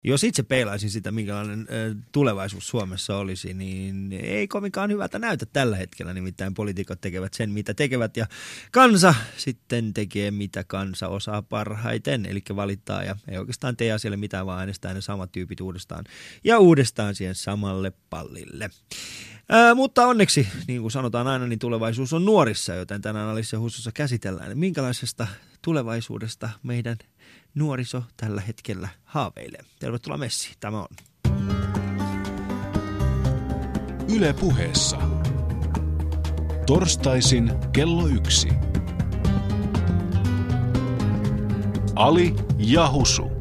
Jos itse peilaisin sitä, minkälainen tulevaisuus Suomessa olisi, niin ei kovinkaan hyvältä näytä tällä hetkellä. Nimittäin poliitikot tekevät sen, mitä tekevät, ja kansa sitten tekee, mitä kansa osaa parhaiten. Eli valittaa ja ei oikeastaan tee asialle mitään, vaan äänestää ne samat tyypit uudestaan ja uudestaan siihen samalle pallille. Mutta onneksi, niin kuin sanotaan aina, niin tulevaisuus on nuorissa, joten tänään Alissa Hussossa käsitellään, minkälaisesta tulevaisuudesta meidän nuoriso tällä hetkellä haaveilee. Tervetuloa messiin. Tämä on Yle Puheessa. Torstaisin kello 1. Ali ja Husu.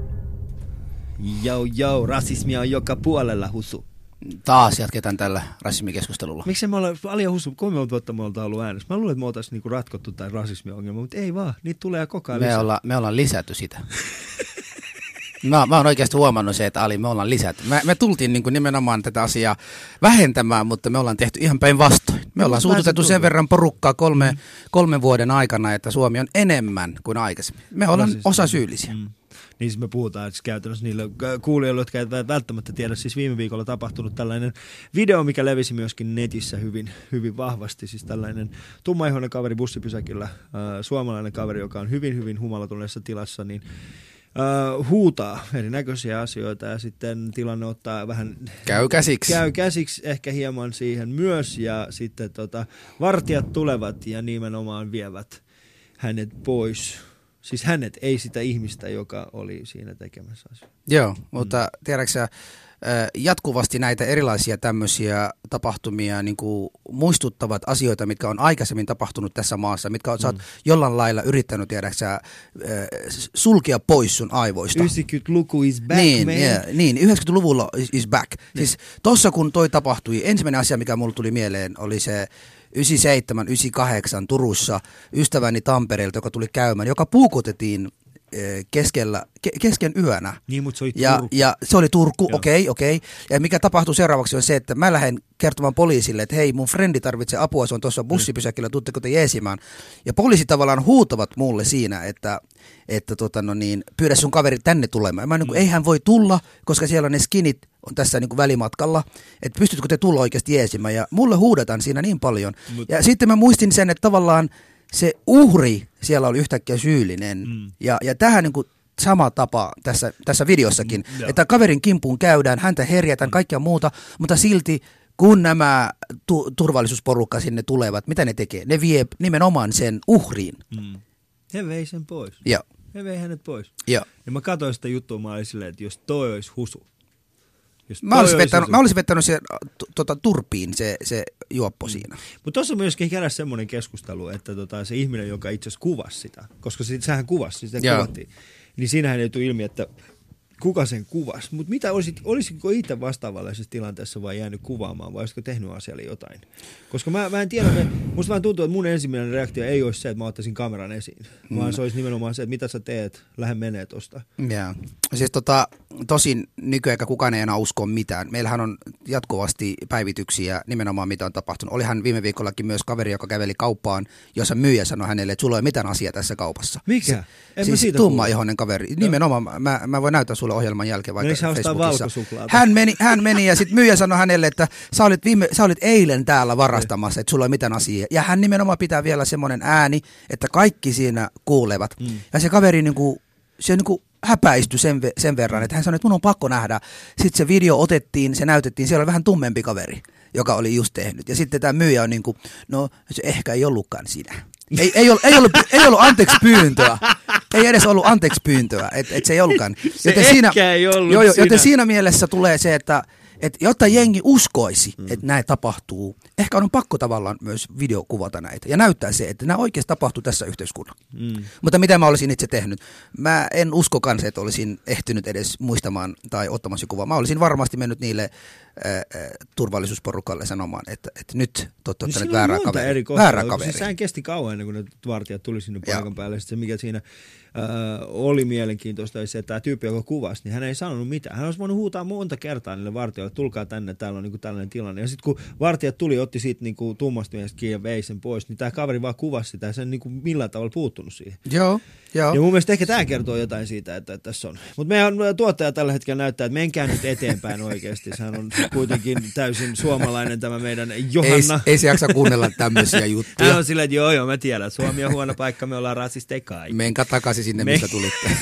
Jau, rasismia on joka puolella, Husu. Taas jatketaan tällä rasismikeskustelulla. Miksi me ollaan, Ali ja Husu, 3 vuotta me ollaan ollut äänessä? Mä luulen, että me oltaisiin niinku ratkottu tai rasismiongelma, mutta ei vaan, niitä tulee koko ajan lisää. Me ollaan lisätty sitä. Mä oon oikeasti huomannut se, että Ali, me ollaan lisätty. Me tultiin niin kuin nimenomaan tätä asiaa vähentämään, mutta me ollaan tehty ihan päinvastoin. Me ollaan suututettu sen verran porukkaa kolmen vuoden aikana, että Suomi on enemmän kuin aikaisemmin. Me ollaan osa syyllisiä. Niin siis me puhutaan, että käytännössä niille kuulijoille, jotka eivät välttämättä tiedä, siis viime viikolla tapahtunut tällainen video, mikä levisi myöskin netissä hyvin vahvasti. Siis tällainen tummaihoinen kaveri bussipysäkillä, suomalainen kaveri, joka on hyvin humalatuneessa tilassa, niin huutaa erinäköisiä asioita ja sitten tilanne ottaa vähän... Käy käsiksi ehkä hieman siihen myös ja sitten vartijat tulevat ja nimenomaan vievät hänet pois. Siis hänet, ei sitä ihmistä, joka oli siinä tekemässä asioita. Joo, mutta tiedätkö sä, jatkuvasti näitä erilaisia tämmöisiä tapahtumia niin kuin muistuttavat asioita, mitkä on aikaisemmin tapahtunut tässä maassa, mitkä sä oot jollain lailla yrittänyt, tiedätkö sä, sulkea pois sun aivoista. 90-luku is back, niin, 90-luvulla is back. Siis tossa kun toi tapahtui, ensimmäinen asia, mikä mulle tuli mieleen, oli se 97, 98 Turussa ystäväni Tampereelta, joka tuli käymään, joka puukotettiin kesken yönä. Niin, mutta se oli Turku. Ja se oli Turku, okei. Ja mikä tapahtui seuraavaksi on se, että mä lähden kertomaan poliisille, että hei, mun frendi tarvitsee apua, se on tuossa bussipysäkillä, tuutteko te jeesimään. Ja poliisi tavallaan huutavat mulle siinä, että pyydä sun kaveri tänne tulemaan. Mä ei hän voi tulla, koska siellä on ne skinit on tässä niin kuin välimatkalla, että pystytkö te tulla oikeasti jeesimään. Ja mulle huudetaan siinä niin paljon. Ja sitten mä muistin sen, että tavallaan se uhri siellä oli yhtäkkiä syyllinen. Ja tähän niin kuin sama tapa tässä videossakin, että kaverin kimpuun käydään, häntä herjätään, kaikkea muuta, mutta silti kun nämä turvallisuusporukka sinne tulevat, mitä ne tekee? Ne vie nimenomaan sen uhriin. He vei sen pois. Joo. He vei hänet pois. Joo. Ja mä katsoin sitä juttua, mä olin silleen, että jos toi olisi Husu. Mä olisin vettänyt se turpiin se juoppo siinä. Mutta tuossa myöskin heräsi semmoinen keskustelu, että se ihminen, joka itse asiassa kuvasi sitä, koska sehän kuvasi, sitä kuvattiin, niin siinähän ei tule ilmi, että kuka sen kuvasi. Mutta olisitko itse vastaavanlaisessa tilanteessa vai jäänyt kuvaamaan, vai olisiko tehnyt asialle jotain? Koska mä en tiedä, musta vähän tuntuu, että mun ensimmäinen reaktio ei olisi se, että mä ottaisin kameran esiin, vaan se olisi nimenomaan se, että mitä sä teet, lähde menee tosta. Joo. Siis tosin nykyaika kukaan ei enää usko mitään. Meillähän on jatkuvasti päivityksiä nimenomaan mitä on tapahtunut. Olihan viime viikollakin myös kaveri, joka käveli kauppaan, jossa myyjä sanoi hänelle, että sulla ei ole mitään asiaa tässä kaupassa. Mikä? Siis tummaihoinen kaveri. Nimenomaan, mä voin näyttää sulle ohjelman jälkeen vaikka Facebookissa. Hän meni ja sitten myyjä sanoi hänelle, että sä olit eilen täällä varastamassa, että sulla ei ole mitään asiaa. Ja hän nimenomaan pitää vielä semmoinen ääni, että kaikki siinä kuulevat. Ja se kaveri se häpäistyi sen verran, että hän sanoi, että mun on pakko nähdä. Sitten se video otettiin, se näytettiin, siellä oli vähän tummempi kaveri, joka oli just tehnyt. Ja sitten tämä myyjä on no se ehkä ei ollutkaan sinä. Ei ollut anteeksi pyyntöä. Ei edes ollut anteeksi pyyntöä, että se ei ollutkaan. Joten siinä mielessä tulee se, että jotta jengi uskoisi, että näin tapahtuu, ehkä on pakko tavallaan myös videokuvata näitä ja näyttää se, että nämä oikeasti tapahtuu tässä yhteiskunnassa. Mutta mitä mä olisin itse tehnyt? Mä en usko kanssa, että olisin ehtinyt edes muistamaan tai ottamassa kuvaa. Mä olisin varmasti mennyt niille turvallisuusporukalle sanomaan, että nyt te olette ottaneet väärää kaveria. Siis sehän kesti kauan ennen kuin ne vartijat tuli sinne paikan päälle. Sitten se mikä siinä oli mielenkiintoista, oli se, että tämä tyyppi, joka kuvasi, niin hän ei sanonut mitään. Hän olisi voinut huutaa monta kertaa niille vartijoille, tulkaa tänne, täällä on tällainen tilanne. Ja sitten kun vartijat tuli, otti siitä tummasta miehestä kiinni ja vei sen pois, niin tämä kaveri vaan kuvasi sitä ja sen millään tavalla puuttunut siihen. Joo. Joo. Ja mun mielestä ehkä tämä kertoo jotain siitä, että tässä on. Mutta meidän tuottaja tällä hetkellä näyttää, että menkää nyt eteenpäin oikeasti. Sehän on kuitenkin täysin suomalainen tämä meidän Johanna. Ei se jaksa kuunnella tämmöisiä juttuja. Hän on silleen, että joo, mä tiedän, että Suomi on huono paikka, me ollaan rasisteja kaikki. Menkää takaisin sinne, mistä tulitte.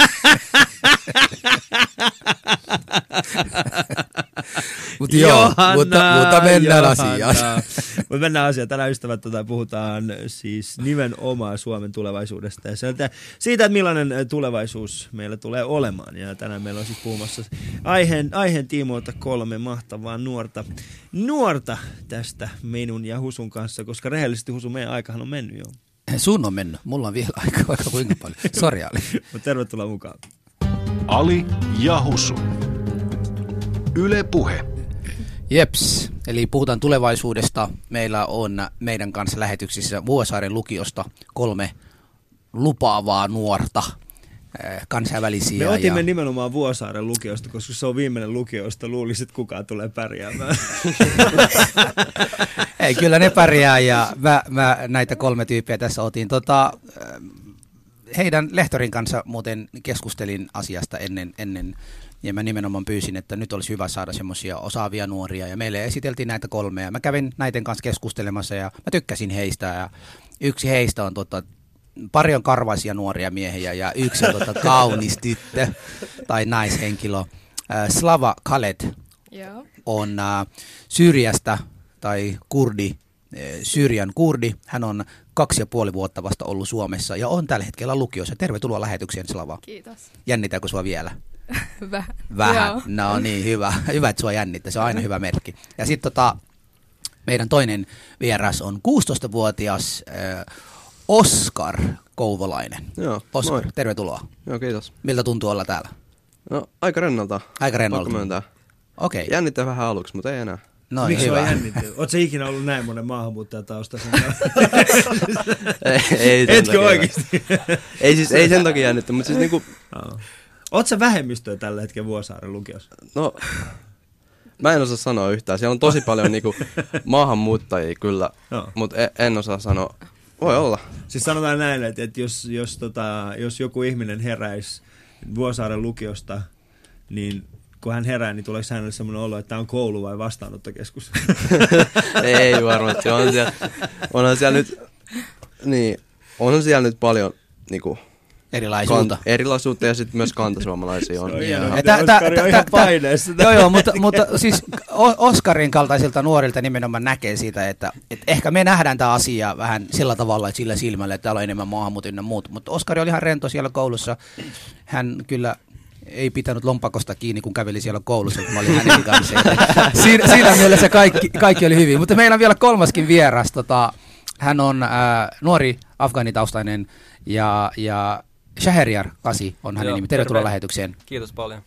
Mutta mennään asiaan. Mutta mennään asiaan. Tänään ystävät puhutaan siis nimenomaan Suomen tulevaisuudesta ja siitä, että millainen tulevaisuus meillä tulee olemaan. Ja tänään meillä on siis puhumassa aiheen tiimoilta 3 mahtavaa nuorta tästä minun ja Husun kanssa, koska rehellisesti Husu, meidän aikahan on mennyt jo. Sun on mennyt. Mulla on vielä aikaa vaikka kuinka paljon. Sori Ali. Mutta tervetuloa mukaan. Ali ja Husu. Yle Puhe. Jeps, eli puhutaan tulevaisuudesta. Meillä on meidän kanssa lähetyksissä Vuosaaren lukiosta 3 lupaavaa nuorta kansainvälisiä. Me otimme nimenomaan Vuosaaren lukiosta, koska se on viimeinen lukio, josta luulisit, että kukaan tulee pärjäämään. Ei, kyllä ne pärjää ja mä näitä 3 tyyppiä tässä otin. Heidän lehtorin kanssa muuten keskustelin asiasta ennen ja mä nimenomaan pyysin, että nyt olisi hyvä saada semmoisia osaavia nuoria ja meille esiteltiin näitä 3 ja mä kävin näiden kanssa keskustelemassa ja mä tykkäsin heistä ja yksi heistä on pari on karvaisia nuoria miehiä ja yksi on kaunis tyttö tai naishenkilö. Slava Khaled on Syyriasta tai Syyrian kurdi. Hän on 2,5 vuotta vasta ollut Suomessa ja on tällä hetkellä lukiossa. Tervetuloa lähetykseen, Slava. Kiitos. Jännittääkö sua vielä? Vähän. Joo. No niin, hyvä. Hyvä, että sua jännittää. Se on aina hyvä merkki. Ja sitten meidän toinen vieras on 16-vuotias Oskar Kouvolainen. Joo, Oskar, tervetuloa. Joo, kiitos. Miltä tuntuu olla täällä? No, aika rennolta. Pakko myöntää. Okei. Jännittää vähän aluksi, mutta ei enää. No, miksi hyvä. on jännittynyt? Oletko sä ikinä ollut näin monen maahanmuuttajataustaisen? ei etkö oikeasti? ei sen takia jännitty, mutta siis niinku... Oletko sä vähemmistöä tällä hetkellä Vuosaaren lukiossa? No, mä en osaa sanoa yhtään. Siellä on tosi paljon niinku maahanmuuttajia kyllä, mutta en osaa sanoa. Voi olla. Siis sanotaan näin, että jos joku ihminen heräisi Vuosaaren lukiosta, niin kun hän herää, niin tuleeko hänelle sellainen olo, että tämä on koulu vai vastaanottokeskus? Ei varmasti. Onhan siellä nyt paljon niinku erilaisuutta ja sitten myös kantasuomalaisia on. Oskari on ihan paineessa. Joo, mutta siis Oskarin kaltaisilta nuorilta nimenomaan näkee siitä, että ehkä me nähdään tämä asia vähän sillä tavalla, että sillä silmällä, että täällä on enemmän maahanmuuttajia ja muut. Mutta Oskari oli ihan rento siellä koulussa. Hän kyllä ei pitänyt lompakosta kiinni, kun käveli siellä koulussa, kun mä olin hänen kanssa. Siinä mielessä kaikki oli hyvin. Mutta meillä on vielä 3. vieras. Hän on nuori afgaanitaustainen ja Shaheriar Kasi on hänen nimi. Tervetuloa lähetykseen. Kiitos paljon.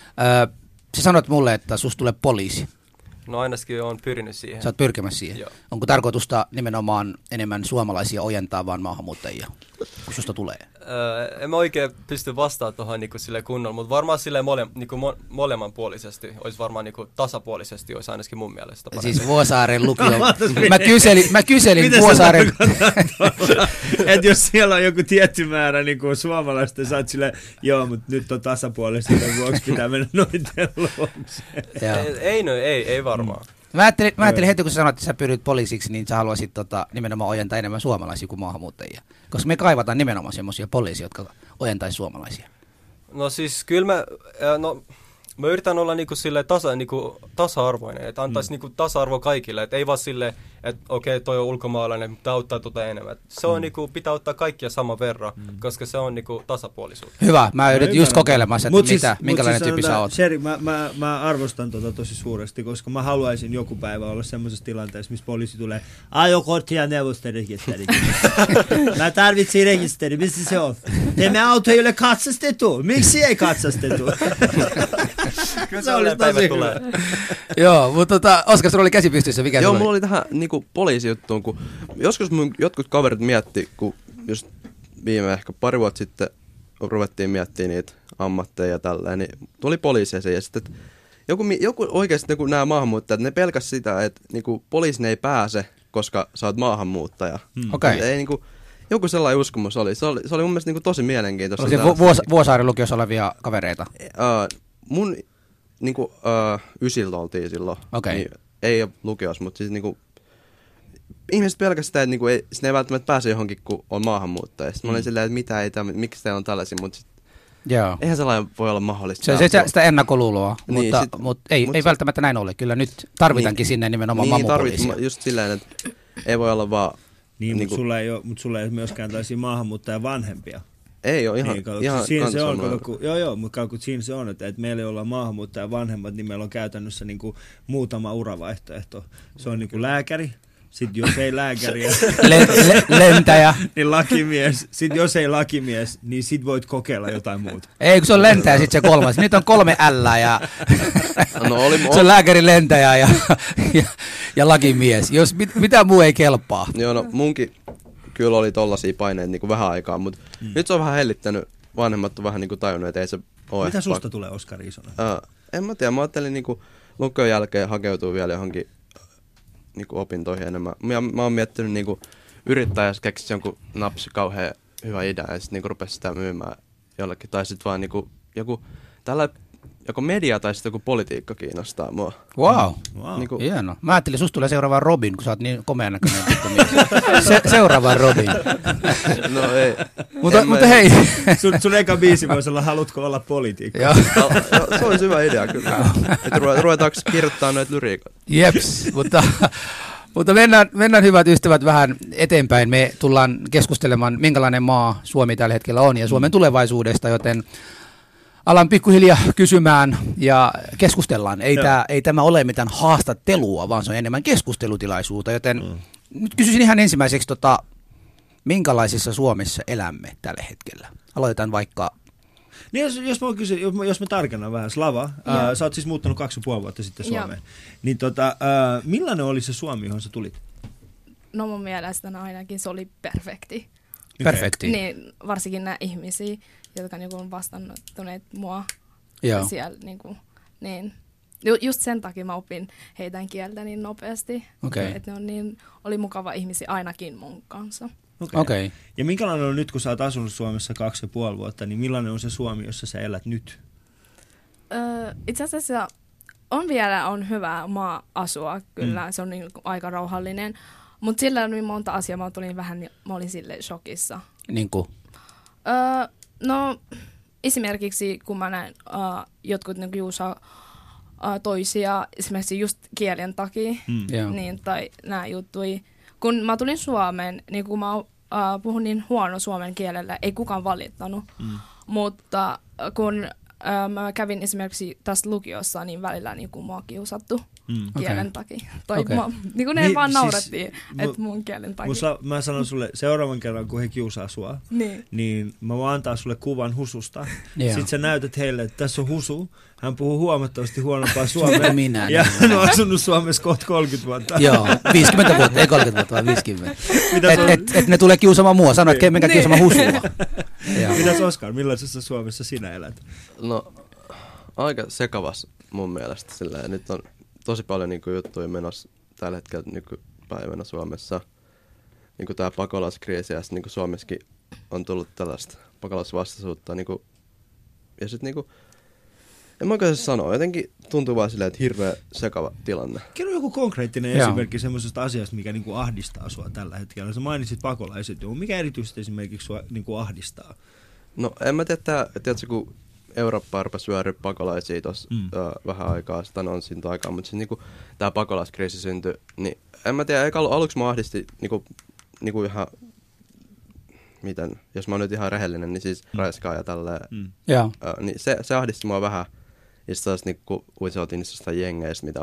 Sä sanoit mulle, että susta tulee poliisi. No ainakin olen pyrinyt siihen. Sä oot pyrkimässä siihen. Joo. Onko tarkoitusta nimenomaan enemmän suomalaisia ojentaa vaan maahanmuuttajia, kun susta tulee? En mä oikein pysty vastaamaan tuohon niinku kunnolla, mutta varmaan molemmanpuolisesti, olisi varmaan niinku tasapuolisesti, olisi ainakin mun mielestä paremmin. Siis Vuosaaren lukio. Mä kyselin Vuosaaren. Että jos siellä on joku tietty määrä niin suomalaista, sä oot silleen, joo, mutta nyt on tasapuolisesti, vuoksi pitää mennä noiden luokse. Ei varmaan. Mä ajattelin heti, kun sä sanoit, että sä pyrit poliisiksi, niin sä haluaisit nimenomaan ojentaa enemmän suomalaisia kuin maahanmuuttajia. Koska me kaivataan nimenomaan semmoisia poliisia, jotka ojentaisi suomalaisia. No siis kyllä mä yritän olla tasa-arvoinen, että antaisi tasa-arvo kaikille, että ei vaan silleen, että okei, toi on ulkomaalainen, mutta auttaa enemmän. Se on pitää ottaa kaikkia saman verran, koska se on tasapuolisuutta. Hyvä, mä yritin just kokeilemassa, että minkälainen tyyppi sä oot. Seri, mä arvostan tosi suuresti, koska mä haluaisin joku päivä olla semmoisessa tilanteessa, missä poliisi tulee, ajokortti ja neuvostorekisteri. Mä tarvitsin rekisteri, missä se on? Tämä auto ei ole katsastettu, miksi ei katsastettu? Kyllä se olisi tosi hyvä. Joo, mutta Oskar, sulla oli käsi pystyssä, mikä Joo, mulla oli tähän poliisijuttuun, kun joskus mun jotkut kaverit mietti, kun just viime ehkä pari vuotta sitten ruvettiin miettimään niitä ammatteja ja tälleen, niin tuli poliiseja ja sitten joku oikeasti nämä maahanmuuttajat, ne pelkäs sitä, että poliisin ei pääse, koska sä oot maahanmuuttaja. Okay. joku sellainen uskomus oli. Se oli mun mielestä niinku tosi mielenkiintoista. Oli se Vuosaaren lukiossa olevia kavereita? Mun niinku ysiltä oltiin silloin. Okay. Niin, ei ole lukiossa, mutta siis niinku ihmiset pelkästään, että niinku sinne ei välttämättä pääse johonkin, kun on maahanmuuttaja. Sitten mä olin silleen, että miksi teillä on tällaisia, mutta eihän sellainen voi olla mahdollista. Se sitä ennakkoluuloa, niin, mutta ei välttämättä näin ole. Kyllä nyt tarvitaankin sinne nimenomaan mamupoliisia. Just silleen, että ei voi olla vaan... Mutta sulla ei ole myöskään tällaisia maahanmuuttajan vanhempia. Ei ole ihan siinä se on, mutta siinä se on, että meillä ei olla maahanmuuttajan vanhemmat, niin meillä on käytännössä niinku muutama uravaihtoehto. Se on niinku lääkäri. Sitten jos ei lääkäriä, lentäjä, niin lakimies. Sitten jos ei lakimies, niin sit voit kokeilla jotain muuta. Ei, kun se on lentäjä sitten se kolmas. Nyt on 3 L ja se on lääkäri, lentäjä ja lakimies. Jos mitä muu ei kelpaa. Joo, no munkin kyllä oli tollaisia paineita niin kuin vähän aikaa, mutta nyt se on vähän hellittänyt. Vanhemmat on vähän niin kuin tajunnut, että ei se ole. Mitä susta tulee, Oskari Isonen? En mä tiedä, mä ajattelin niin kuin lukion jälkeen hakeutua vielä johonkin niinku opintoihin enemmän. Mä oon miettinyt niinku yrittää, jos keksisi jonkun napsi kauhean hyvä idea ja sitten niinku rupesi sitä myymään jollekin. Tai sitten vaan niinku joku media tai sitten joku politiikka kiinnostaa mua. Wow. Niinku, hieno. Mä ajattelin, susta tulee seuraava Robin, kun sä oot niin komean näköinen. Seuraava Robin. No ei. Mutta hei. Sun eka biisi voisi olla, haluatko olla poliitikko? Se olisi hyvä idea kyllä. Ruvetaanko kirjoittaa noita lyriikoita? Jeps, mutta mennään hyvät ystävät vähän eteenpäin. Me tullaan keskustelemaan, minkälainen maa Suomi tällä hetkellä on ja Suomen tulevaisuudesta, joten alan pikkuhiljaa kysymään ja keskustellaan. Ei tämä ole mitään haastattelua, vaan se on enemmän keskustelutilaisuutta, joten nyt kysyisin ihan ensimmäiseksi, minkälaisissa Suomessa elämme tällä hetkellä? Aloitetaan vaikka... Niin jos mä tarkennan vähän, Slava, sä oot siis muuttanut 2,5 vuotta sitten Suomeen, niin millainen oli se Suomi, johon sä tulit? No mun mielestä ainakin se oli perfekti. Perfekti. Niin, varsinkin nämä ihmisiä, jotka niinku on vastaanottaneet mua siellä niin. Just sen takia mä opin heidän kieltä niin nopeasti, että ne oli mukava ihmisiä ainakin mun kanssa. Okay. Ja minkälainen on nyt, kun sä oot asunut Suomessa 2,5 vuotta, niin millainen on se Suomi, jossa sä elät nyt? Itse asiassa on hyvä maa asua, kyllä, se on aika rauhallinen, mutta sillä on niin monta asiaa, mä olin silleen shokissa. Niin kuin? No, esimerkiksi kun mä näin jotkut juusaa toisia, esimerkiksi just kielen takia, niin, tai nää juttui. Kun mä tulin Suomeen, niin kun mä puhun niin huono suomen kielellä, ei kukaan valittanut. Mutta kun mä kävin esimerkiksi tässä lukiossa, niin välillä niin kun mua kiusattu kielen takia. Tai niin kun ne vaan naurattiin, että mun kielen takia. Mä sanon sulle, seuraavan kerran kun he kiusaa sua, niin mä voin antaa sulle kuvan Hususta. Sitten sä näytät heille, että tässä on Husu. Hän puhuu huomattavasti huonompaa suomea. Ja hän on asunut Suomessa kohta 30 vuotta. Joo, 50 vuotta, ei 30 vuotta, vaan 50. Et ne tulee kiusaamaan mua, sano, että menkää kiusaamaan Husua. Mitäs Oskar, millaisessa Suomessa sinä elät? No, aika sekavas mun mielestä. Silleen, nyt on tosi paljon niin kuin juttuja menossa tällä hetkellä nykypäivänä Suomessa. Niin kuin tämä pakolaiskriisi ja niin kuin Suomessakin on tullut tällaista pakolaisvastaisuutta. Niin kuin, ja sitten niin en mä oikein sanoa. Jotenkin tuntuu vaan silleen, että hirveä sekava tilanne. Kerro joku konkreettinen esimerkki semmoisesta asiasta, mikä niinku ahdistaa sua tällä hetkellä. Sä mainitsit pakolaiset. Mikä erityisesti esimerkiksi sua niinku ahdistaa? No en mä tiedätkö, kun Eurooppa rupesi vyöryä pakolaisia tuossa vähän aikaa, sitä on siitä aikaa, mutta siis niinku tää pakolaiskriisi syntyi, niin en mä tiedä, aluksi mä ahdisti niinku ihan, miten, jos mä oon nyt ihan rehellinen, niin siis raiskaa ja tälleen, niin se ahdisti mua vähän. Ja sitten taas niinku uutisoitiin niistä jengeistä, mitä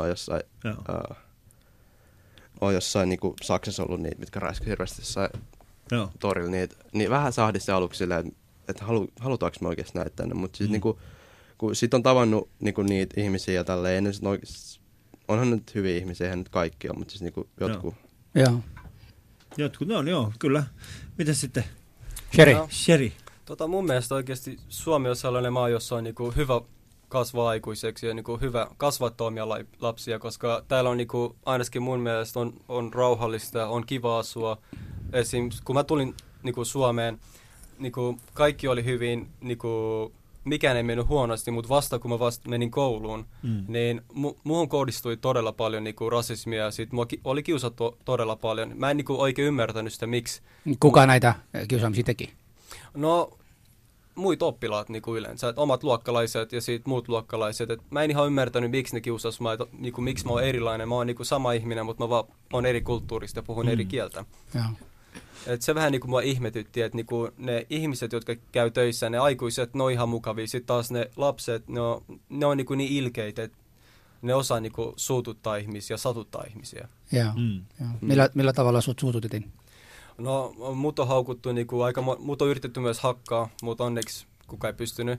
on jossain niinku Saksassa ollut niitä, mitkä räisky hirveästi jossain torilla niitä. Niin vähän se ahdisti aluksi silleen, että halutaanko me oikeasti näitä tänne. Mutta siis niinku, kun sit on tavannut niinku niitä ihmisiä ja tälleen, niin onhan nyt hyviä ihmisiä, eihän nyt kaikki on, mutta siis niinku jotkut. Joo. Jotkut on, joo, kyllä. Mitäs sitten? Sherry. Mun mielestä oikeasti Suomi on sellainen maa, jossa on niinku hyvä kasvaa aikuiseksi ja niinku hyvä kasvattaa omia lapsia, koska täällä on niinku, ainakin mun mielestä on rauhallista, on kiva asua. Esim. Kun mä tulin niinku Suomeen, niinku kaikki oli hyvin, niinku mikään ei mennyt huonosti, mutta vasta kun mä menin kouluun, niin muuhun kohdistui todella paljon niinku rasismia ja sit mua oli kiusattu todella paljon. Mä en niinku oikein ymmärtänyt sitä, miksi. Kuka näitä kiusaamisia teki? No, muut oppilaat niinku yleensä, omat luokkalaiset ja sit muut luokkalaiset. Et mä en ihan ymmärtänyt, miksi ne kiusas mä, niinku, miksi mä oon erilainen. Mä oon niinku sama ihminen, mutta mä vaan oon eri kulttuurista ja puhun eri kieltä. Joo. Et se vähän niinku mua ihmetytti, että niinku ne ihmiset, jotka käy töissä, ne aikuiset, ne on ihan mukavia. Sitten taas ne lapset, ne on niinku niin ilkeitä, että ne osaa niinku suututtaa ihmisiä ja satuttaa ihmisiä. Joo. Millä tavalla sut suututettiin? No, mut on haukuttu, niinku, mut on yritetty myös hakkaa, mutta onneksi kukaan ei pystynyt.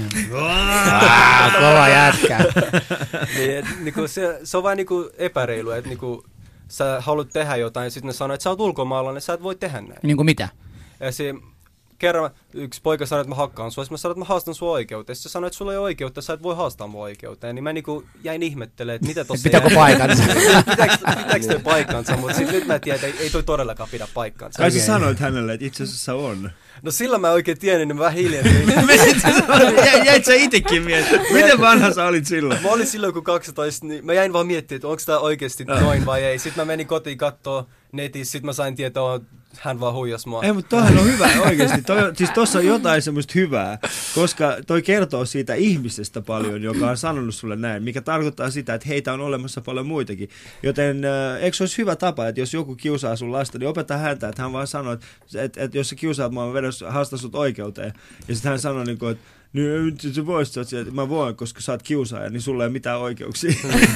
Kova jätkä. Niin, niinku, se on vain niinku epäreilu, että niinku, sä haluat tehdä jotain ja sitten ne sanoo, että sä oot ulkomaalainen, sä et voi tehdä näin. Niin kuin mitä? Kerran yksi poika sanoi, että mä hakkaan sua, mä sanoin, että mä haastan sua oikeuteen. Se sanoi, että sulla ei ole oikeutta, sä et voi haastaa mua oikeuteen. Niin mä niinku jäin ihmettelemään, että mitä tossa pitääkö paikkansa? Pitääkö toi paikkansa, mutta sitten nyt mä tiedän, että ei toi todellakaan pidä paikkansa. Kai sä sanoit hänelle, että itse asiassa on. No sillä mä oikein tiedän, niin mä vähän hiljentin. Jäit sä itekin miettimään? Miten vanha sä olit silloin? Mä olin silloin kun 12, niin mä jäin vaan miettimään, että onko tää oikeasti noin vai ei. Sitten mä menin kotiin kattoo netissä, sit mä sain tietää, että hän vaan huijasi mua. Ei, mutta toihan on hyvä oikeasti. Siis tossa on jotain semmoista hyvää, koska toi kertoo siitä ihmisestä paljon, joka on sanonut sulle näin, mikä tarkoittaa sitä, että heitä on olemassa paljon muitakin. Joten eikö se olisi hyvä tapa, että jos joku kiusaa sun lasta, niin opeta häntä, että hän vaan sanoo, että jos sä kiusaat mua, mä haastan sut oikeuteen. Ja sitten hän sanoo, niin kuin, että niin, sä voisit, että mä voin, koska sä oot kiusaaja, niin sulla ei ole mitään oikeuksia.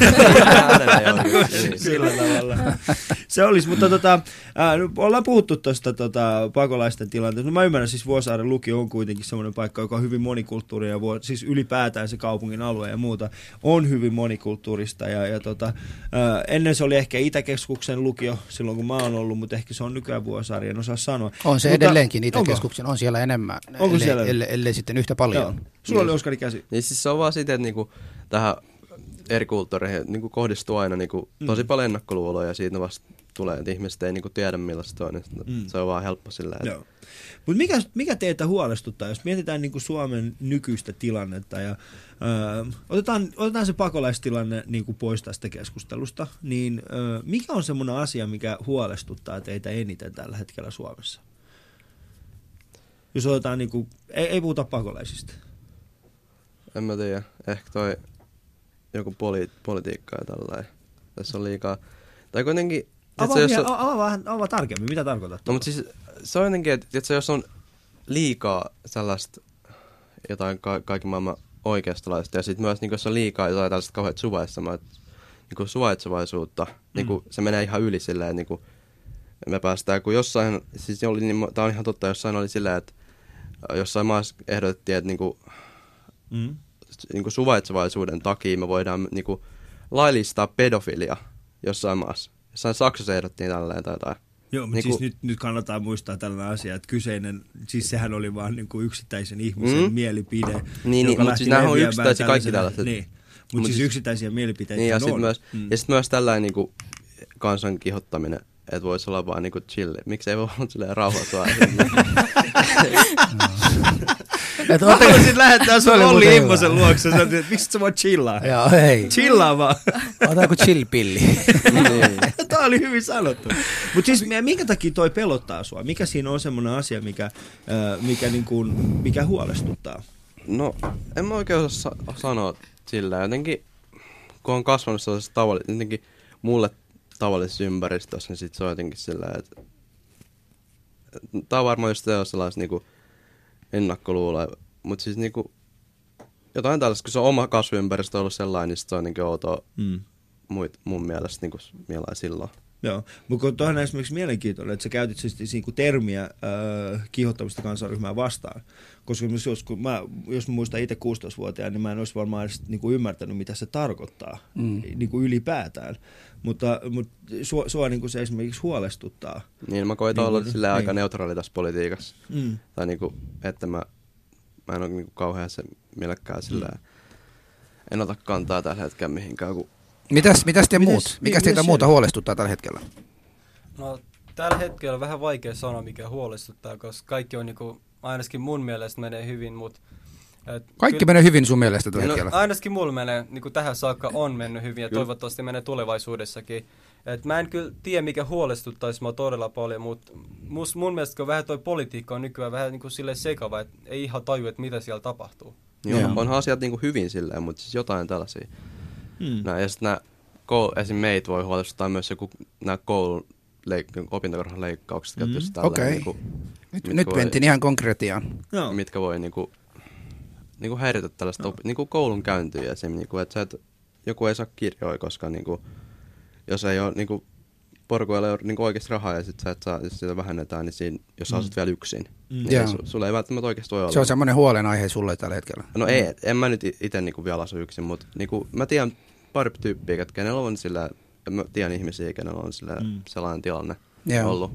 Sillä tavalla. Se olisi, mutta ollaan puhuttu tuosta pakolaisten tilanteesta. No, mä ymmärrän, siis Vuosaaren lukio on kuitenkin semmoinen paikka, joka on hyvin monikulttuurinen, ja siis ylipäätään se kaupungin alue ja muuta on hyvin monikulttuurista. Ennen se oli ehkä Itäkeskuksen lukio, silloin kun mä oon ollut, mutta ehkä se on nykyään Vuosaari, en osaa sanoa. On se edelleenkin Itäkeskuksen, on siellä enemmän, ellei sitten yhtä paljon. Joo. Sulla oli Oskari käsi. Niin siis se on vaan sitä, että niinku tähän eri kulttuureihin niinku kohdistuu aina niinku tosi paljon ennakkoluuloja ja siitä vasta tulee, että ihmiset ei niinku tiedä millaista on. Se on vaan helppo sillä. Että... Mutta mikä teitä huolestuttaa, jos mietitään niinku Suomen nykyistä tilannetta ja otetaan se pakolaistilanne niinku pois tästä keskustelusta, niin mikä on semmoinen asia, mikä huolestuttaa teitä eniten tällä hetkellä Suomessa? Jos otetaan niinku, ei puhuta pakolaisista. En mä tiedä. Ehkä toi joku politiikka ja tällainen. Tässä on liikaa. Tai kuitenkin... Avaa tarkemmin, mitä tarkoitat? No mutta siis se on jotenkin, että jos on liikaa sellaista jotain kaiken maailman oikeastolaista ja sitten myös niin jos on liikaa jotain tällaista kauheat suvaitsevaisuutta, niin se menee ihan yli silleen, niin kuin me päästään, kun jossain, siis oli, niin, tää on ihan totta, jossain oli silleen, että jossain maassa ehdotettiin, että niinku suvaitsevaisuuden takia me voidaan niinku laillistaa pedofilia jossain maassa. Jossain Saksassa ehdottiin tälleen tai jotain. Joo, mutta siis nyt kannattaa muistaa tällainen asia, että kyseinen, siis sehän oli vaan niinku yksittäisen ihmisen mielipide. Niin, mutta siis nämä on yksittäisiä kaikki tällaiset. Niin, mutta siis yksittäisiä mielipiteitä niin, on. Ja sitten myös tällainen niinku kansan kihottaminen, että voisi olla vaan niinku chilli. Miksi ei voi olla silleen rauhoitua? Haluaisin lähettää sun Olli Immosen luokse. Sä että miksi sä voit chillaa? Joo, hei. Chillaa vaan. Otaanko chill-pilli? Tää oli hyvin sanottu. Mutta siis minkä takia toi pelottaa sua? Mikä siinä on semmoinen asia, mikä huolestuttaa? No, en mä oikein osaa sanoa sillä. Jotenkin, kun on kasvanut sellaisessa tavallisessa, jotenkin mulle tavallisessa ympäristössä, niin sit se on jotenkin sillä, että tää on varmaan just sellaista niinku ennakkoluuloja, mutta siis niinku jotain tällaista, kun se on oma kasvuympäristö ollut sellainen, niin sit se on niinku outoa mun mielestä niinku millainen silloin. Joo, mutta tuohon on esimerkiksi mielenkiintoinen, että sä käytit siis niinku termiä kiihottamista kansanryhmää vastaan. Koska jos mä muistan itse 16-vuotiaana, niin mä en olisi varmaan edes niinku ymmärtänyt, mitä se tarkoittaa niinku ylipäätään. Mutta sua niinku se esimerkiksi huolestuttaa. Niin, mä koitan olla silleen aika neutraali tässä politiikassa. Tai niinku, että mä en ole niinku kauhean se mielekään silleen, en ota kantaa tällä hetkellä mihinkään. Mitäs te muut? Mikä teitä muuta huolestuttaa tällä hetkellä? No, Tällä hetkellä on vähän vaikea sanoa, mikä huolestuttaa, koska kaikki on niinku, ainakin mun mielestä menee hyvin, mutta... Kaikki menee hyvin sun mielestä tällä hetkellä? Ainakin mulla menee, niinku tähän saakka on mennyt hyvin ja toivottavasti menee tulevaisuudessakin. Et mä en kyllä tiedä, mikä huolestuttaisi mua todella paljon, mutta mun mielestä vähän toi politiikka on nykyään vähän niinku silleen sekava, että ei ihan taju, että mitä siellä tapahtuu. Onhan asiat niinku hyvin silleen, mutta siis jotain tällaisia. Ja sitten nämä, esim. meitä voi huolestuttaa myös joku nämä opintokorhan leikkaukset. Okei. Niinku, nyt mentiin ihan konkretiaan. Mitkä voi niinku häiritä tällaista niinku koulun käyntiä esim. Niinku, että joku ei saa kirjoja, koska niinku, jos ei ole niinku, porukoilla ei ole niinku oikeasti rahaa ja sit sä et saa, jos sitä vähennetään, niin siinä, jos asut vielä yksin, niin sulla ei välttämättä oikeasti voi olla. Se on semmoinen huolenaihe sulle tällä hetkellä. No ei, en mä nyt itse niinku vielä asu yksin, mutta niinku, mä tiedän pari tyyppiä, kenellä on sillä, mä tiedän ihmisiä, kenellä on sillä sellainen tilanne ollut.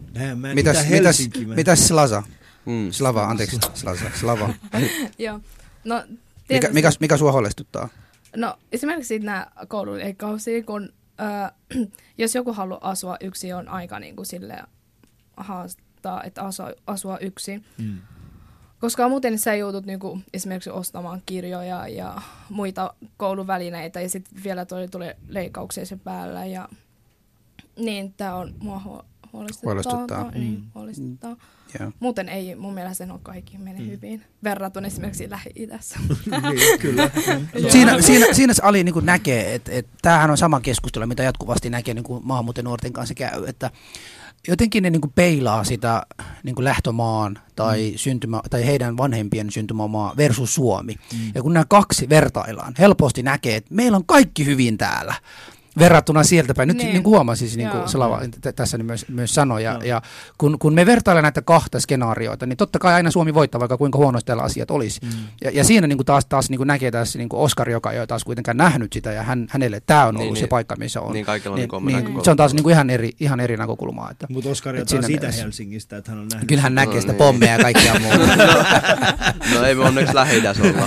Mitäs Slava? Slava, anteeksi, Slava. Joo. No, mikä sua huolestuttaa? No esimerkiksi nämä koululeikkausia, kun jos joku haluaa asua yksin, on aika niin kuin sille haastaa, että asua yksin. Koska muuten sä joudut niin kuin esimerkiksi ostamaan kirjoja ja muita kouluvälineitä ja sitten vielä tulee leikkauksia sen päällä. Ja niin, tämä on mua huolestuttaa. Huolestuttaa. Muuten ei mun mielestä ole kaikki mene hyvin, verrattuna esimerkiksi Lähi-idässä. Niin, kyllä. Siinä Ali niin kuin näkee, että tämähän on sama keskustelu, mitä jatkuvasti näkee niin kuin maahanmuuttajanuorten kanssa käy, että jotenkin ne niin kuin peilaa sitä niin kuin lähtömaan tai, tai heidän vanhempien syntymämaa versus Suomi. Ja kun nämä kaksi vertaillaan, helposti näkee, että meillä on kaikki hyvin täällä. Verrattuna sieltä päin. Nyt niin huomasin, siis, niin kuin Slava tässä myös sanoi. Ja kun me vertaillaan näitä kahta skenaarioita, niin totta kai aina Suomi voittaa, vaikka kuinka huonosti täällä asiat olisi. Ja siinä niin kuin taas niin kuin näkee tässä niin kuin Oskar, joka ei ole taas kuitenkaan nähnyt sitä, ja hänelle tämä on ollut se paikka, missä on. Niin kaikilla on se on taas niin kuin ihan eri näkökulmaa. Mutta Oskar on taas Itä-Helsingistä, että hän on nähnyt. Kyllä hän näkee sitä pommeja ja kaikkia muuta. No ei me onneksi Lähi-idässä olla.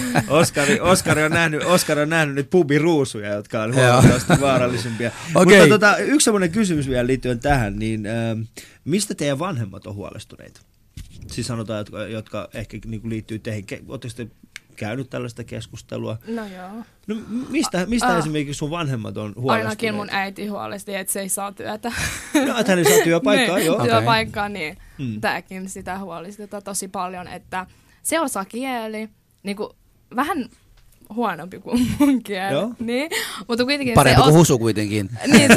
Oskar on nähnyt nyt pubiruusuja, jotka on huomattavasti vaarallisia. Okay. Mutta yksi semmoinen kysymys vielä liittyen tähän, niin mistä teidän vanhemmat on huolestuneita? Siis sanotaan, jotka ehkä niinku liittyy teihin. Oletteko te käynyt tällaista keskustelua? No joo. No, mistä esimerkiksi sun vanhemmat on huolestuneita? Ainakin mun äiti huolesti, että se ei saa työtä. No, että hän ei saa työpaikkaa, joo. Työpaikkaa, niin tämäkin sitä huolestuttaa tosi paljon, että se osaa kieli, niin kuin vähän huonompi kuin mun kieli. Niin, mutta kuitenkin parempi kuin Husu kuitenkin. Niin,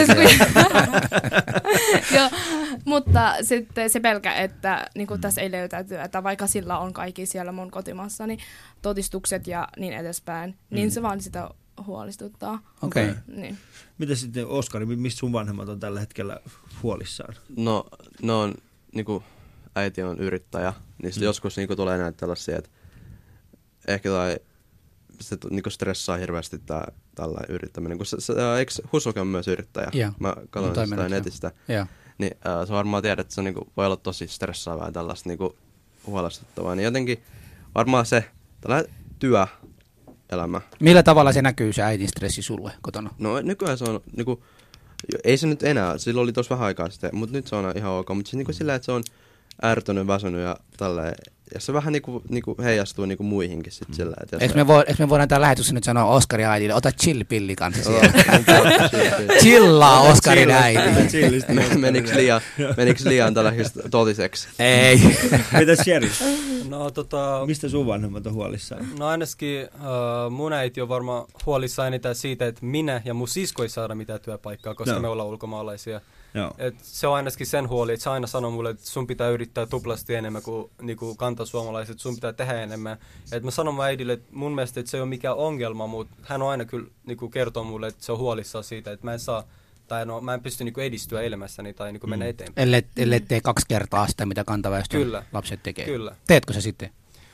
mutta sitten se pelkää, että niin tässä ei löytää työtä, vaikka sillä on kaikki siellä mun kotimaassa, niin todistukset ja niin edespäin, niin se vaan sitä huolestuttaa. Okei. Niin. Mitä sitten, Oskari, mistä sun vanhemmat on tällä hetkellä huolissaan? No on, niinku, äiti on yrittäjä, niin joskus niinku tulee näitä tällaisia, että ehkä se niinku stressaa hirveästi tällä yrittäminen. Eikö Husukin on myös yrittäjä? Yeah. Mä katson sitä netistä. Niin sä varmaan tiedät, että se niinku voi olla tosi stressaavaa ja tällaista niinku huolestuttavaa. Niin jotenkin varmaan se tällainen työelämä. Millä tavalla se näkyy se äitin stressi sulle kotona? No nykyään se on niinku, ei se nyt enää, silloin oli tossa vähän aikaa sitten, mutta nyt se on ihan ok. Mutta siis niinku sillä, että se on ärtynyt, väsynyt ja tälleen. Ja se vähän niinku heijastuu niinku muihinkin sit sillä. Eikö me voidaan tää lähetyksessä nyt sanoa Oskarin äidille, ota chill-pilli kanssa siellä. Chillaa Oskarin äiti. Meniks liian tällaisesta totiseksi? Ei. Mitäs Jerry? No mistä sun vanhemmat on huolissaan? No ainakin mun äiti on varmaan huolissaan eniten siitä, että minä ja mun sisko ei saada mitään työpaikkaa, koska me ollaan ulkomaalaisia. Et se on ainakin sen huoli, että se aina sanoo mulle, että sun pitää yrittää tuplasti enemmän kuin niinku kantasuomalaiset, sun pitää tehdä enemmän. Et mä sanon mun äidille, että mun mielestä että se ei ole mikään ongelma, mutta hän on aina kyllä niinku kertoo mulle, että se on huolissaan siitä, että mä en saa, tai mä en pysty niinku edistyä elämässäni tai niinku mennä eteenpäin. Ellei tee 2 kertaa sitä, mitä kantaväestön lapset tekee. Kyllä. Teetkö sä sitten?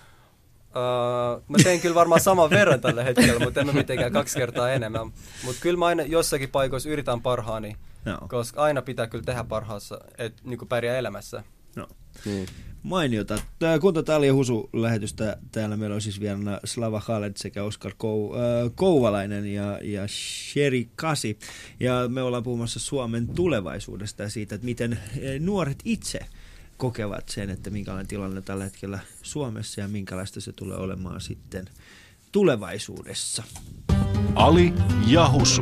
Mä teen kyllä varmaan saman verran tällä hetkellä, mutta en mä mitenkään 2 kertaa enemmän. Mutta kyllä mä aina jossakin paikoissa yritän parhaani, koska aina pitää kyllä tehdä parhaassa, että niinku pärjää elämässä. Mainiota. Kunta Ali ja Husu-lähetystä. Täällä meillä on siis vielä Slava Khaled sekä Oskar Kouvalainen ja Sheri Kasi. Ja me ollaan puhumassa Suomen tulevaisuudesta ja siitä, että miten nuoret itse kokevat sen, että minkälainen tilanne tällä hetkellä Suomessa ja minkälaista se tulee olemaan sitten tulevaisuudessa. Ali ja Husu.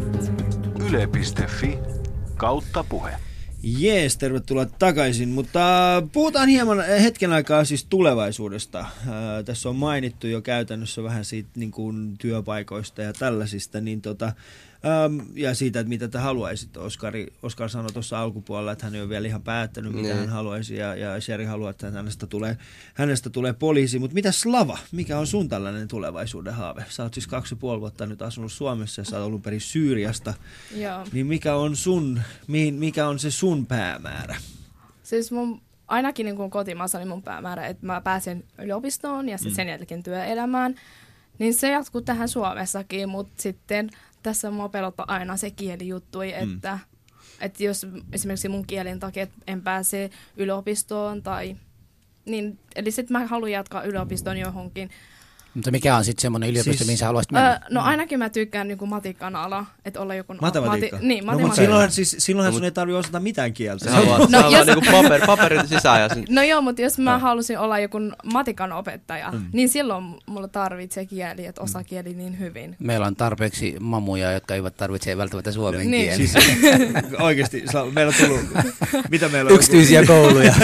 Yle.fi/puhe. Jees, tervetuloa takaisin, mutta puhutaan hieman hetken aikaa siis tulevaisuudesta. Tässä on mainittu jo käytännössä vähän siitä niin kuin työpaikoista ja tällaisista, niin ja siitä, että mitä te haluaisit. Oskar sanoi tuossa alkupuolella, että hän ei ole vielä ihan päättänyt, mitä hän haluaisi, ja Sheri haluaa, että hänestä tulee poliisi. Mutta mitä Slava, mikä on sun tällainen tulevaisuuden haave? Sä oot siis 2,5 vuotta nyt asunut Suomessa ja sä oot ollut perin Syyriasta. Joo. Niin mikä on se sun päämäärä? Siis ainakin niin kuin kotimaassa oli mun päämäärä, että mä pääsen yliopistoon ja sen jälkeen työelämään. Niin se jatkuu tähän Suomessakin, mutta sitten tässä mua pelottaa aina se kielijuttu, että jos esimerkiksi mun kielen takia en pääse yliopistoon niin, eli sitten mä haluan jatkaa yliopistoon johonkin. Mutta mikä on sitten semmoinen yliopisto, mihin sä haluaisit mennä? No ainakin mä tykkään niinku matikan ala, että olla joku... Matematiikka? Niin, matematiikka. No, mutta silloinhan sun ei tarvitse osata mitään kieltä. Se haluaa niinku paperit sisään. Ja no joo, mutta jos mä halusin olla joku matikan opettaja, niin silloin mulla tarvitsee kieli, että osaa kieli niin hyvin. Meillä on tarpeeksi mamuja, jotka eivät tarvitse välttämättä suomen kieli. Siis, oikeasti, meillä on tullut... Mitä meillä on? Yksityisiä kouluja.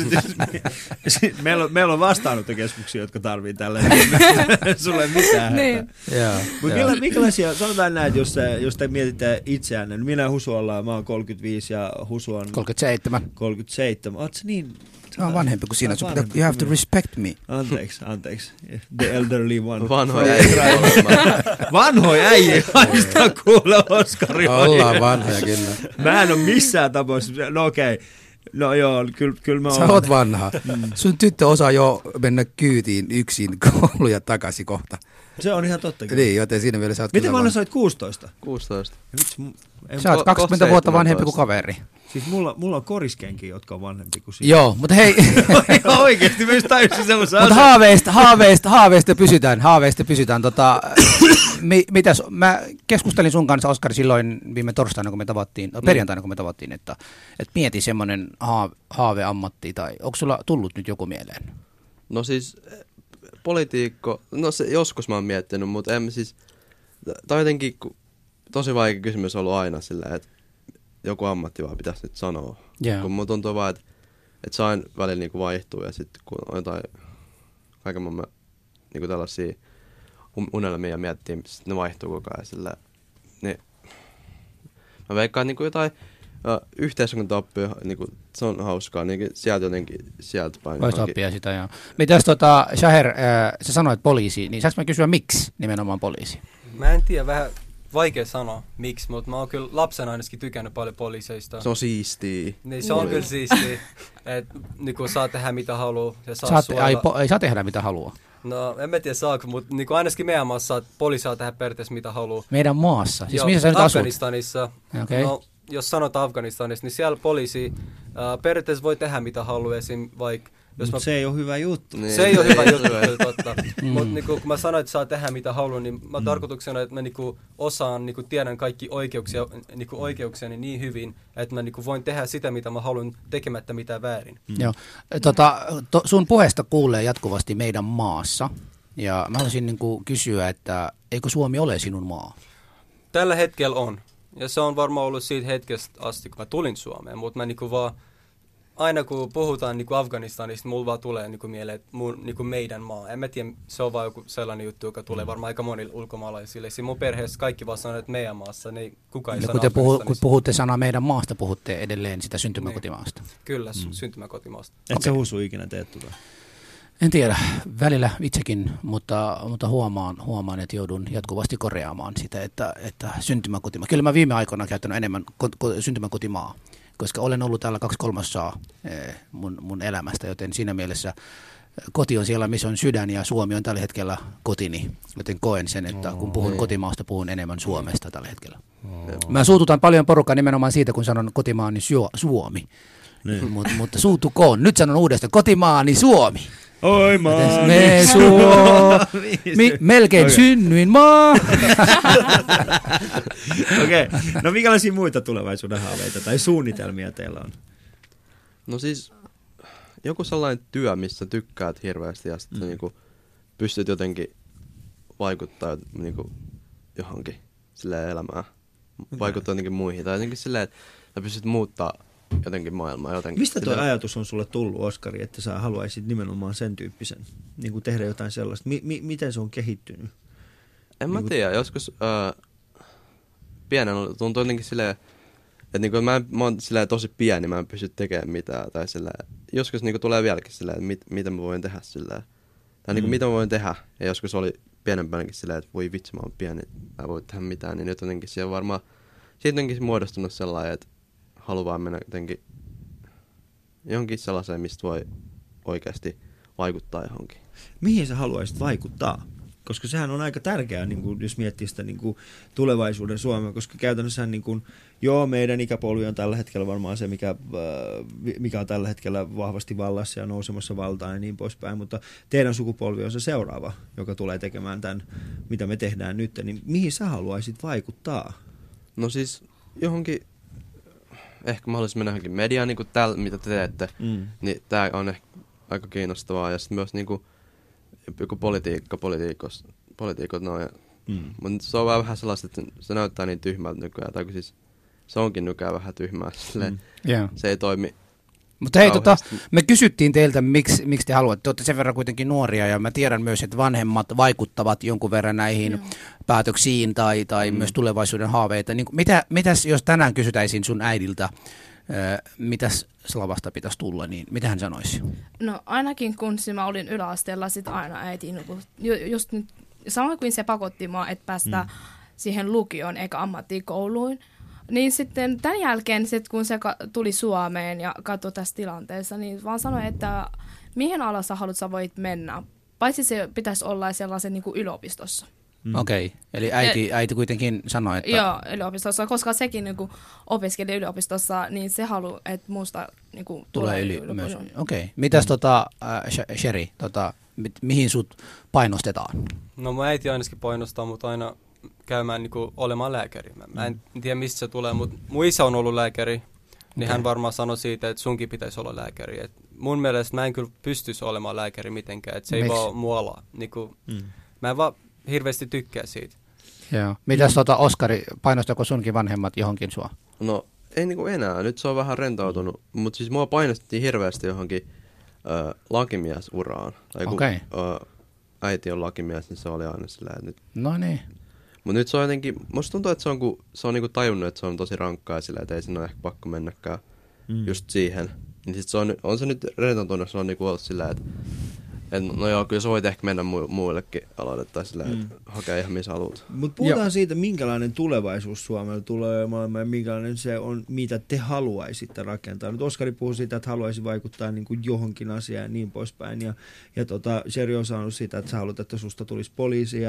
Meillä on vastaanottokeskuksia, jotka tarvitsee tällainen. Sulle ei mitään. Niin. Mutta minkälaisia, sanotaan näin, jos te mietitte itseänne, niin minä ja Husu ollaan, mä oon 35 ja Husu on 37. Oot sä niin? Mä oon vanhempi kuin sinä, you have to respect me. Anteeksi. The elderly one. Vanhoja äijä, haista kuule Oskari. Ollaan vanhoja kyllä. Mä en oo missään tapauksessa, no okei. No joo, kyllä mä oon. Sä oot vanha. Sun tyttö osaa jo mennä kyytiin yksin kouluja takaisin kohta. Se on ihan totta. Niin, joten siinä mielessä sä oot miten vanha sä oot 16? 16. Sä oot 20 vuotta vanhempi kuin kaveri. Siis mulla on koriskenkin, jotka on vanhempi kuin sinä. Joo, mutta hei. Oikeesti myös täysin semmoisen mutta haaveista pysytään. Mitäs, mä keskustelin sun kanssa, Oskari, silloin viime torstaina, kun me tavattiin, perjantaina, kun me tavattiin, että mieti semmoinen haaveammatti, tai onko sulla tullut nyt joku mieleen? No siis, politiikko, no se joskus mä oon miettinyt, mutta en siis, tai jotenkin tosi vaikea kysymys on ollut aina silleen, että joku ammatti vaan pitäisi nyt sanoa. Yeah. Kun mun tuntuu vaan, että sain välillä niinku vaihtuu ja sitten kun on jotain kaiken maailman niinku tällaisia unelmia miettii, sitten ne vaihtuu koko ajan silleen. Niin, mä veikkaan niinku jotain yhteiskuntaoppia, niinku, se on hauskaa, niin sieltä päin. Voisi oppia sitä, joo. Mitäs Shaher, sä sanoit poliisi, niin saanko mä kysyä miksi nimenomaan poliisi? Mä en tiedä, vähän vaikea sanoa miksi, mutta mä oon kyllä lapsena ainakin tykännyt paljon poliiseista. Se on siistiä. Niin, se on kyllä siistiä, että niinku, saa tehdä mitä haluaa ja saa ei saa tehdä mitä haluaa. No, en mä tiedä saako, mutta niinku, ainakin meidän maassa poliisi saa tehdä periaatteessa mitä haluaa. Meidän maassa? Siis missä sä nyt asut? Afganistanissa. Okay. No, jos sanotaan Afganistanissa, niin siellä poliisi periaatteessa voi tehdä mitä haluaa, esim. Vaikka... Mutta se ei ole hyvä juttu. Niin. Se ei ole hyvä juttu, totta. Mutta niinku, kun mä sanoin, että saa tehdä mitä haluaa, niin mä tarkoituksena, että mä niinku, osaan, niinku, tiedän kaikki oikeuksiani niin hyvin, että mä niinku, voin tehdä sitä, mitä mä haluan, tekemättä mitään väärin. Joo. Sun puheesta kuulee jatkuvasti meidän maassa, ja mä haluaisin niinku, kysyä, että eikö Suomi ole sinun maa? Tällä hetkellä on. Ja se on varmaan ollut siitä hetkestä asti, kun mä tulin Suomeen, mutta mä niinku vaan... Aina kun puhutaan niinku Afganistanista, mulla vaan tulee niinku mieleen, että niinku meidän maa. En mä tiedä, se on vaan joku sellainen juttu, joka tulee varmaan aika monille ulkomaalaisille. Siinä mun perheessä kaikki vaan sanoo, että meidän maassa, niin kukaan ei sano Afganistanista. Kun puhutte sanaa meidän maasta, puhutte edelleen sitä syntymäkotimaasta. Niin. Kyllä, syntymäkotimaasta. Et sä Husu ikinä teet tuota? En tiedä, välillä itsekin, mutta huomaan, että joudun jatkuvasti korjaamaan sitä, että syntymäkotimaa. Kyllä mä viime aikoina käyttänyt enemmän syntymäkotimaa, koska olen ollut täällä 2/3 mun elämästä, joten siinä mielessä koti on siellä, missä on sydän, ja Suomi on tällä hetkellä kotini, joten koen sen, että kun puhun kotimaasta, puhun enemmän Suomesta tällä hetkellä. Mä suututan paljon porukkaa nimenomaan siitä, kun sanon kotimaa, niin Suomi. Niin. Mutta suutukoon. Nyt sanon uudestaan, kotimaani Suomi. Oi maani me Suomi. Melkein synnyin maa. Okei. No minkälaisia muita tulevaisuuden haaveita tai suunnitelmia teillä on? No siis joku sellainen työ, missä tykkäät hirveästi ja sitten niinku pystyt jotenkin vaikuttaa niinku johonkin silleen elämään. Vaikuttaa jotenkin muihin tai jotenkin silleen, että pystyt muuttaa jotenkin maailmaa. Jotenkin. Mistä tuo ajatus on sulle tullut, Oskari, että sä haluaisit nimenomaan sen tyyppisen, niin kuin tehdä jotain sellaista? Miten se on kehittynyt? En mä tiedä, joskus pienen tuntuu jotenkin silleen, että niinku mä oon silleen tosi pieni, mä en pysty tekemään mitään. Tai silleen, joskus niinku tulee vieläkin silleen, että mitä mä voin tehdä silleen. Tai niinku mitä mä voin tehdä. Ja joskus oli pienempänäkin silleen, että voi vitsi, mä oon pieni, mä en voi tehdä mitään. Niin nyt jotenkin siellä varmaan, siitä onkin muodostunut sellainen, että haluaa mennä jotenkin johonkin sellaiseen, mistä voi oikeasti vaikuttaa johonkin. Mihin sä haluaisit vaikuttaa? Koska sehän on aika tärkeää, niin kuin, jos miettii sitä niin kuin tulevaisuuden Suomea, koska käytännössä niin kuin, meidän ikäpolvi on tällä hetkellä varmaan se, mikä on tällä hetkellä vahvasti vallassa ja nousemassa valtaan ja niin poispäin, mutta teidän sukupolvi on se seuraava, joka tulee tekemään tämän, mitä me tehdään nyt, niin mihin sä haluaisit vaikuttaa? No siis johonkin, ehkä mä haluaisin mennä johonkin mediaan, niin kuin tällä, mitä te teette, niin tää on ehkä aika kiinnostavaa ja sitten myös niin kuin joku poliitikot noin. Mutta se on vähän sellaista, että se näyttää niin tyhmältä nykyään, tai siis se onkin nykyään vähän tyhmää, se ei toimi. Mutta hei, me kysyttiin teiltä, miksi te haluatte. Te olette sen verran kuitenkin nuoria ja mä tiedän myös, että vanhemmat vaikuttavat jonkun verran näihin päätöksiin tai myös tulevaisuuden haaveita. Niin, mitäs jos tänään kysytäisiin sun äidiltä, mitäs Slavasta pitäisi tulla, niin mitä hän sanoisi? No ainakin kun mä olin yläasteella, sit aina äiti, just nyt, samoin kuin se pakotti mua, että päästä siihen lukioon eikä ammattikouluun, niin sitten tämän jälkeen, kun se tuli Suomeen ja katsoi tässä tilanteessa, niin vaan sanoi, että mihin ala sä haluat, sä voit mennä. Paitsi se pitäisi olla sellaisen niin kuin yliopistossa. Okei, eli äiti kuitenkin sanoi, että... Joo, yliopistossa, koska sekin niin kuin opiskeli yliopistossa, niin se haluaa, että muusta niin kuin tulee myös. Okei, mitäs Sherry, mihin sut painostetaan? No mun äiti ainakin painostaa mut aina käymään niin kuin olemaan lääkäri. Mä en tiedä mistä se tulee, mutta mun isä on ollut lääkäri, niin hän varmaan sanoi siitä, että sunkin pitäisi olla lääkäri. Et mun mielestä mä en kyllä pystyisi olemaan lääkäri mitenkään, että se ei vaan muualla. Niin mä en vaan hirveästi tykkää siitä. Joo. Mitäs Oskari, painostako sunkin vanhemmat johonkin sua? No ei niinku enää, nyt se on vähän mutta siis mua painostettiin hirveästi johonkin lakimiesuraan. Okei. Äiti on lakimies, niin se oli aina sillä, että nyt... No niin. Mutta nyt se on jotenkin, musta tuntuu, että se on niinku tajunnut, että se on tosi rankkaa sillä, että ei siinä ole ehkä pakko mennäkään just siihen. Niin sit se on se nyt rentoutunut, se on niinku ollut sillä, että no joo, kyllä sä voit ehkä mennä muillekin aloille tai sillä, että hakee ihan missä haluat. Mutta puhutaan siitä, minkälainen tulevaisuus Suomella tulee olemaan ja minkälainen se on, mitä te haluaisitte rakentaa. Nyt Oskari puhui siitä, että haluaisi vaikuttaa niin kuin johonkin asiaan ja niin poispäin. Ja Sherry on sanonut siitä, että sä haluat, että susta tulisi poliisi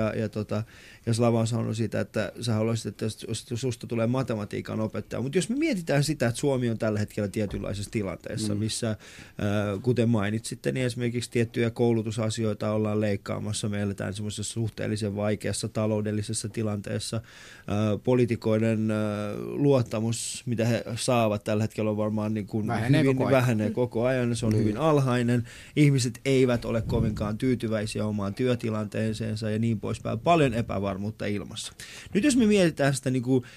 ja Slava on sanonut siitä, että sä haluaisit, että susta tulee matematiikan opettaja. Mutta jos me mietitään sitä, että Suomi on tällä hetkellä tietynlaisessa tilanteessa, missä kuten mainitsitte, niin esimerkiksi tiettyjä koulutusasioita ollaan leikkaamassa. Me eletään semmoisessa suhteellisen vaikeassa taloudellisessa tilanteessa. Poliitikoiden luottamus, mitä he saavat tällä hetkellä on varmaan niin kuin vähenee koko ajan. Se on hyvin alhainen. Ihmiset eivät ole kovinkaan tyytyväisiä omaan työtilanteeseensa ja niin poispäin. Paljon epävarmuutta ilmassa. Nyt jos me mietitään sitä, niin kuin,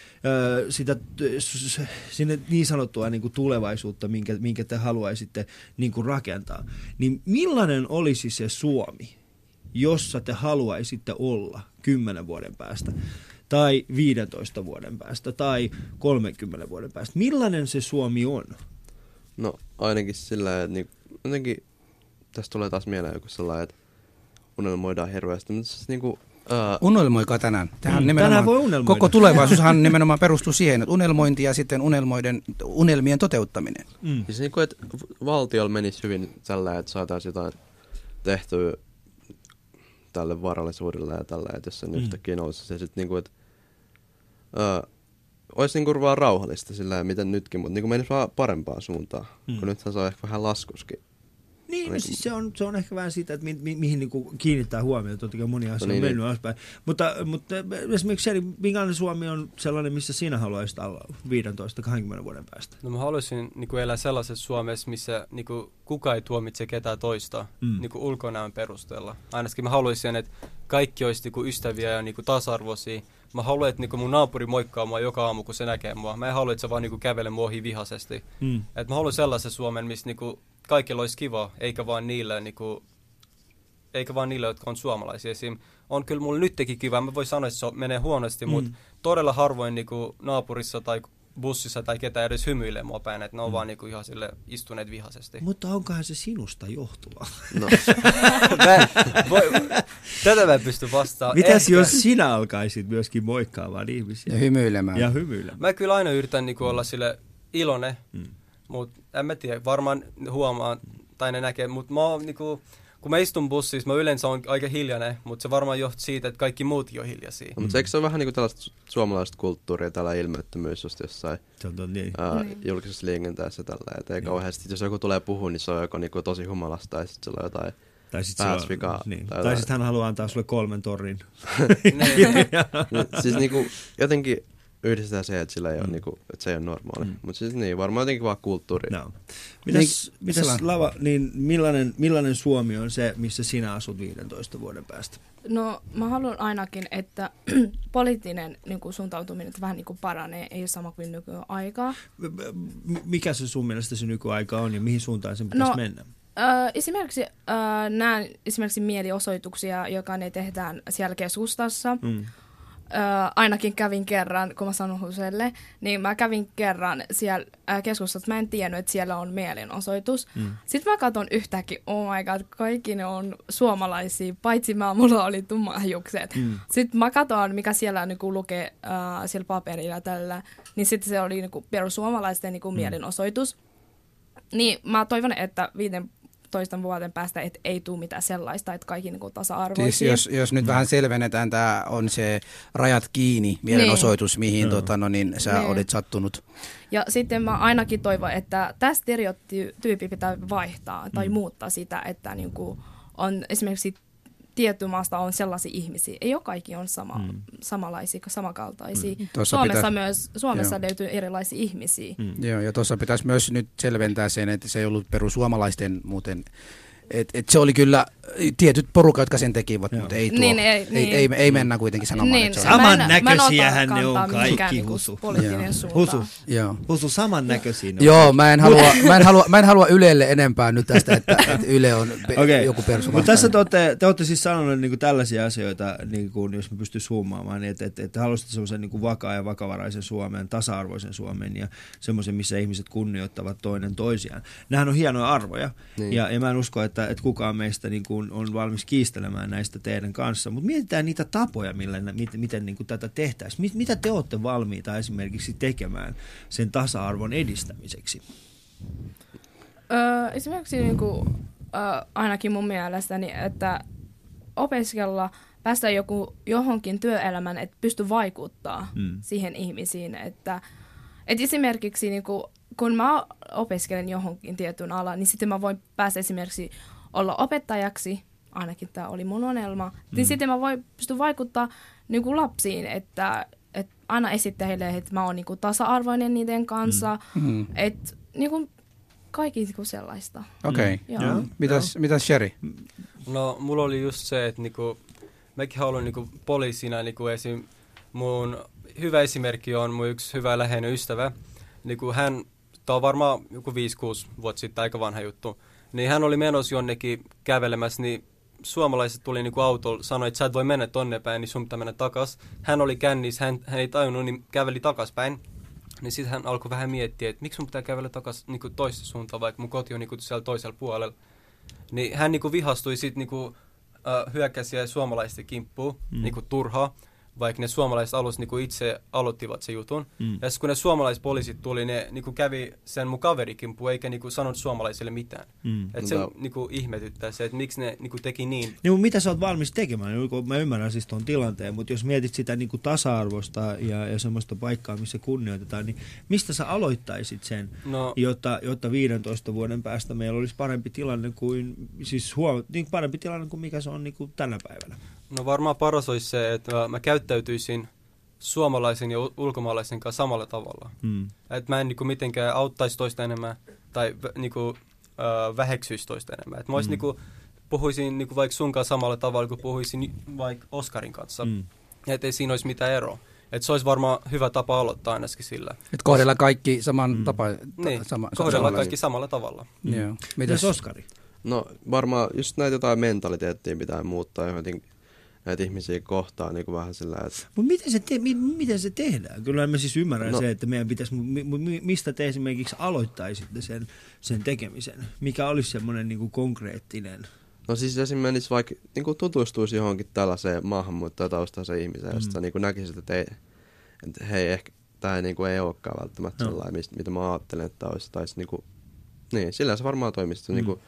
sinne niin sanottua niin kuin tulevaisuutta, minkä te haluaisitte niin kuin rakentaa, niin millainen olisi se Suomi, jossa te haluaisitte olla 10 vuoden päästä, tai 15 vuoden päästä, tai 30 vuoden päästä? Millainen se Suomi on? No ainakin sillä, että niin, jotenkin tästä tulee taas mieleen joku sellainen, että unelmoidaan hirveästi, mutta siis niinku... Unelmoikaa tänään. Tänään voi unelmoida. Koko tulevaisuushan nimenomaan perustuu siihen, että unelmointi ja sitten unelmien toteuttaminen. Siis niinku, että valtiolla menisi hyvin tällä, että saataisiin jotain tehtyä tälle varallisuudelle ja tällä, että jos sen yhtäkkiä nousisi. Ja sitten niinku, että olisi niinku vaan rauhallista sillä miten nytkin, mutta niinku menisi vaan parempaan suuntaan, kun nythän se on ehkä vähän laskuskin. Niin, no siis se on ehkä vähän siitä, että mihin niinku kiinnittää huomiota, totta kai moni asia on mennyt alaspäin. Mutta esimerkiksi minkälainen Suomi on sellainen, missä sinä haluaisit olla 15-20 vuoden päästä? No mä haluaisin niinku elää sellaisessa Suomessa, missä niinku kukaan ei tuomitse ketään toista niinku ulkonäön perusteella. Ainakin mä haluaisin, että kaikki olisi niinku ystäviä ja niinku tasa-arvoisia. Mä haluan, että niinku mun naapuri moikkaa mua joka aamu, kun se näkee mua. Mä en halua, että se vaan niinku kävelee mua ohi vihaisesti. Et mä haluan sellaisen Suomen, missä niinku kaikilla olisi kiva, eikä vaan niille, jotka on suomalaisia. Esim. On kyllä mulla nytkin kiva, mä voin sanoa, että se menee huonosti, mutta todella harvoin niinku naapurissa tai bussissa tai ketään edes hymyilee mua päin, että ne on vaan niinku ihan sille istuneet vihaisesti. Mutta onkohan se sinusta johtuva? No. Tätä mä en pysty vastaamaan. Mitäs jos sinä alkaisit myöskin moikkaamaan ihmisiä? Ja hymyilemään. Mä kyllä aina yritän niinku olla sille iloinen. Mutta en mä tiedä, varmaan huomaan, tai ne näkee, mutta niinku, kun mä istun bussissa, mä yleensä on aika hiljainen, mutta se varmaan johtuu siitä, että kaikki muutkin on hiljaisia. Mutta eikö se ole vähän niin kuin tällaista suomalaista kulttuuria, tällä ilmeettömyys just jossain julkisessa liikenteessä tällä, että ei kauheasti, jos joku tulee puhua, niin se on joko niinku tosi humalasta, tai sitten sillä on jotain pääsvikaa. Niin. Tai sitten hän haluaa antaa sulle 3 torrin. Siis niinku jotenkin yhdistetään se, että sillä ei ole niinku, että se ei ole normaali. Mutta siis niin, varmaan jotenkin vaan kulttuuri. No. Mitäs Lava, niin millainen Suomi on se, missä sinä asut 15 vuoden päästä? No mä haluan ainakin, että poliittinen niinku suuntautuminen vähän niinku paranee, ei ole sama kuin nykyaikaa. Mikä se sun mielestä se nykyaika on ja mihin suuntaan sen pitäisi mennä? Esimerkiksi näen esimerkiksi mielenosoituksia, joka ne tehdään siellä keskustassa. Ainakin kävin kerran, kun mä sanon Huselle, niin mä kävin kerran siellä keskustassa, mä en tiennyt, että siellä on mielenosoitus. Sitten mä katson yhtäkkiä, oh my god, kaikki ne on suomalaisia, paitsi mulla oli tummahiukset. Sitten mä katson, mikä siellä niinku lukee siellä paperilla tällä, niin sitten se oli niinku perussuomalaisten niinku mielenosoitus. Niin mä toivon, että 15 vuoden päästä, että ei tule mitään sellaista, että kaikki niin tasa-arvoisia. Siis jos nyt vähän selvennetään, tämä on se rajat kiinni mielenosoitus, mihin niin sä olit sattunut. Ja sitten mä ainakin toivon, että tämä stereotyyppi pitää vaihtaa tai muuttaa sitä, että niin kuin on esimerkiksi tietty maasta on sellaisia ihmisiä. Ei ole kaikki on samanlaisia, samankaltaisia. Suomessa löytyy erilaisia ihmisiä. Joo, ja tuossa pitäisi myös nyt selventää sen, että se ei ollut perussuomalaisten muuten. Et se oli kyllä tietyt porukat, jotka sen tekivät, mutta ei, ei mennä kuitenkin sanomaan, että se on. Samannäköisiähän ne on kaikki, Husu. Husu, samannäköisiä. Joo, mä en halua Ylelle enempää nyt tästä, että Yle on joku perussuomalainen. Mutta tässä te olette siis sanoneet niinku tällaisia asioita, niinku, jos mä pystyn zoomaamaan, niin että haluaisitte semmoisen niinku vakaa ja vakavaraisen Suomen, tasa-arvoisen Suomen ja semmoisen, missä ihmiset kunnioittavat toinen toisiaan. Nämähän on hienoja arvoja, ja mä en usko, että kukaan meistä niin kuin on valmis kiistelemään näistä teidän kanssa, mutta mietitään niitä tapoja, miten niin kuin tätä tehtäisiin. Mitä te olette valmiita esimerkiksi tekemään sen tasa-arvon edistämiseksi? Esimerkiksi niin kuin, ainakin mun mielestäni, että opiskella, päästä johonkin työelämään, että pysty vaikuttaa siihen ihmisiin. Että esimerkiksi niin kuin, kun mä opiskelen johonkin tietyn alan, niin sitten mä voin päästä esimerkiksi olla opettajaksi, ainakin tämä oli mun unelma, niin sitten mä voin pysty vaikuttaa niin kuin lapsiin, että aina esittää heille, että mä oon niin kuin tasa-arvoinen niiden kanssa, että niin kuin kaikki niin kuin sellaista. Okei. Mitäs Sherry? No mulla oli just se, että niinku, mäkin haluan niinku poliisina, niinku esim. Mun hyvä esimerkki on mun yksi hyvä läheinen ystävä, niinku hän, tää on varmaan joku 5-6 vuotta sitten, aika vanha juttu, niin hän oli menossa jonnekin kävelemässä, niin suomalaiset tuli niinku autolla, sanoi, että sä et voi mennä tonne päin, niin sun pitää mennä takas. Hän oli kännissä, hän ei tajunnut, niin käveli takaspäin. Niin sitten hän alkoi vähän miettiä, että miksi mun pitää kävellä takas niinku toista suuntaan, vaikka mun koti on niinku siellä toisella puolella. Niin hän niinku vihastui sitten, niinku, hyökkäsi suomalaisten kimppuun, niinku turhaa. vaikka ne suomalaiset alussa niinku itse aloittivat se jutun. Ja kun ne suomalaispoliisit tuli, ne niinku kävi sen mun kaverikin, eikä niinku sanonut suomalaisille mitään. Että se niinku ihmetyttää se, että miksi ne niinku teki niin. Niin, mitä sä oot valmis tekemään? Mä ymmärrän siis tuon tilanteen, mutta jos mietit sitä niinku tasa-arvosta ja semmoista paikkaa, missä kunnioitetaan, niin mistä sä aloittaisit sen, jotta 15 vuoden päästä meillä olisi parempi tilanne kuin, siis niin parempi tilanne kuin mikä se on niinku tänä päivänä? No varmaan paras olisi se, että mä käyttäytyisin suomalaisen ja ulkomaalaisen kanssa samalla tavalla. Että mä en niinku mitenkään auttaisi toista enemmän tai niinku, väheksyisi toista enemmän. Että mä niinku, puhuisin niinku vaikka sun kanssa samalla tavalla kuin puhuisin vaikka Oskarin kanssa. Että ei siinä olisi mitään eroa. Että se olisi varmaan hyvä tapa aloittaa ainakin sillä. Että kohdella kaikki saman kohdella kaikki samalla tavalla. Mitäs Oskari? No varmaan just näitä jotain mentaliteettia pitää muuttaa johonkin näitä ihmisiä kohtaan niin kuin vähän sillä, että... Mutta miten se tehdään? Kyllä mä siis ymmärrän se, että meidän pitäisi... Mistä te esimerkiksi aloittaisitte sen tekemisen? Mikä olisi semmoinen niin kuin konkreettinen... No siis esimerkiksi vaikka niin kuin tutustuisi johonkin tällaiseen maahanmuuttajataustaiseen ihmiseen, josta niin kuin näkisit, että hei, ehkä tämä niin kuin ei olekaan välttämättä sellainen, mitä mä ajattelen, että olisi. Tai niin kuin, niin, sillä se varmaan toimisi. Niin kuin...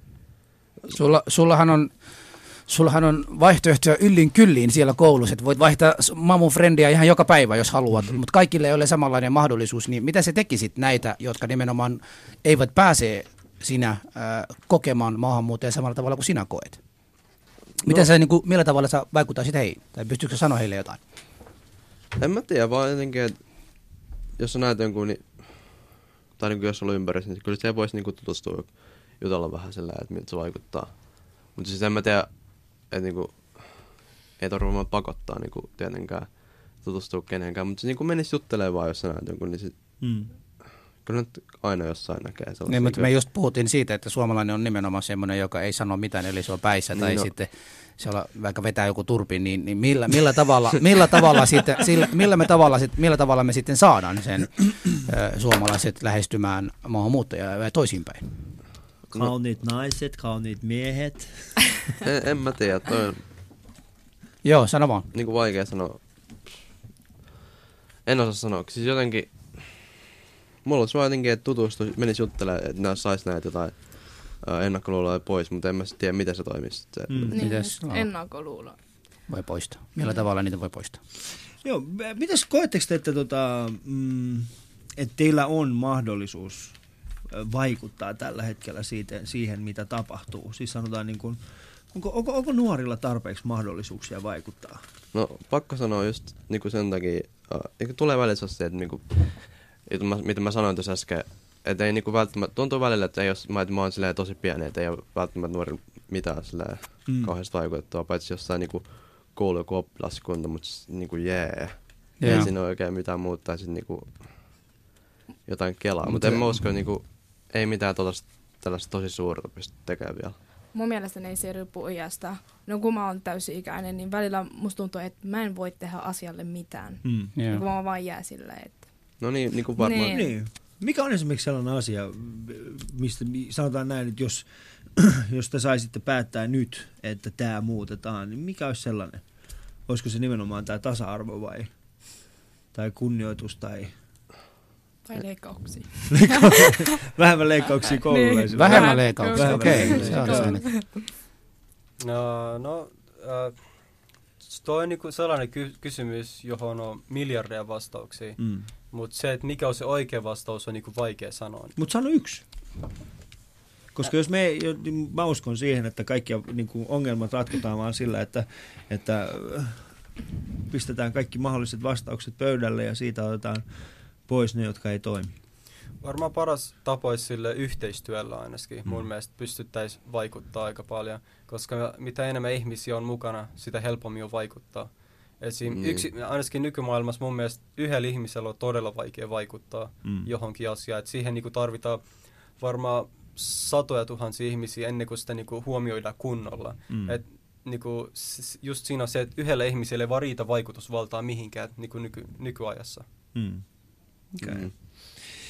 Sullahan on vaihtoehtoja yllin kylliin siellä koulussa, että voit vaihtaa mamun frendiä ihan joka päivä, jos haluat, mutta kaikille ei ole samanlainen mahdollisuus, niin mitä sä tekisit näitä, jotka nimenomaan eivät pääse sinä kokemaan maahanmuuttajia samalla tavalla kuin sinä koet? Millä tavalla sä vaikuttaisit heihin, tai pystytkö sä sanoa heille jotain? En mä tiedä, vaan jotenkin, että jos sä näet jonkun, tai niin jos on ympärissä, niin kyllä se voisi niin tutustua jutella vähän sillä, että miltä se vaikuttaa. Mutta siis en mä tiedä, että niinku, ei tarvitse varmaan pakottaa niinku, tietenkään tutustua kenenkään, mutta se niinku menisi juttelemaan vaan, jos sä näet jonkun, niin sit, kyllä nyt aina jossain näkee sellaisia. Niin, mutta me just puhuttiin siitä, että suomalainen on nimenomaan semmoinen, joka ei sano mitään, eli se on päissä, tai sitten se on, vaikka vetää joku turpin, niin millä tavalla me sitten saadaan sen suomalaiset lähestymään maahanmuuttajia ja toisinpäin? Kauniit naiset, kauniit miehet. En mä tiedä, toi on... Joo, sano vaan. Niin kuin vaikea sanoa. En osaa sanoa, siis jotenkin... Mulla olisi vaan jotenkin, että tutustuisi, menisi juttelemaan, että nämä sais näitä jotain ennakkoluuloja pois, mutta en mä tiedä, miten se toimisi. Ennakkoluuloja. Voi poistaa. Millä tavalla niitä voi poistaa? Joo, mitäs koetteko te, että teillä on mahdollisuus vaikuttaa tällä hetkellä siihen, mitä tapahtuu? Siis sanotaan, niin kuin, onko nuorilla tarpeeksi mahdollisuuksia vaikuttaa? No pakko sanoa just niin kuin sen takia, tulee välillä se, että niin kuin, mitä mä sanoin tuossa äsken, että ei niin kuin välttämättä, tuntuu välillä, että ei jos, mä oon silleen tosi pieni, että ei ole välttämättä nuorilla mitään silleen kauheasti vaikutettua, paitsi jossain niin kuin koulu- joku oppilaskunta, mutta niin kuin ei siinä ole oikein mitään muuta, tai sitten niin kuin jotain kelaa, mutta en mä usko, niin kuin, ei mitään tällaista tosi suurta pysty tekemään vielä. Mun mielestäni ei se riippu iästä. No kun mä oon täysi-ikäinen, niin välillä musta tuntuu, että mä en voi tehdä asialle mitään. Kun mä vaan jää silleen, että... No niin kuin varmaan. Niin. Mikä on esimerkiksi sellainen asia, mistä sanotaan näin, että jos te saisitte päättää nyt, että tämä muutetaan, niin mikä olisi sellainen? Olisiko se nimenomaan tämä tasa-arvo vai tai kunnioitus tai... Tai leikkauksia. Vähemmän leikkauksia koululaisille. Vähemmän leikkauksia, okei. Tuo on niinku sellainen kysymys, johon on miljardeja vastauksia, mutta se, että mikä on se oikea vastaus, on niinku vaikea sanoa. Mutta sano yksi. Koska jos mä uskon siihen, että kaikki niinku ongelmat ratkotaan vaan sillä, että pistetään kaikki mahdolliset vastaukset pöydälle ja siitä otetaan pois ne, jotka ei toimi. Varmaan paras tapa olisi sille yhteistyöllä ainakin. Mun mielestä pystyttäisiin vaikuttaa aika paljon, koska mitä enemmän ihmisiä on mukana, sitä helpommin on vaikuttaa. Ainakin nykymaailmassa mun mielestä yhdellä ihmisellä on todella vaikea vaikuttaa johonkin asiaan. Et siihen niinku tarvitaan varmaan satoja tuhansia ihmisiä ennen kuin sitä niinku huomioidaan kunnolla. Et niinku, just siinä on se, että yhdellä ihmisellä ei vaan riitä vaikutusvaltaa mihinkään niinku nykyajassa. Okay.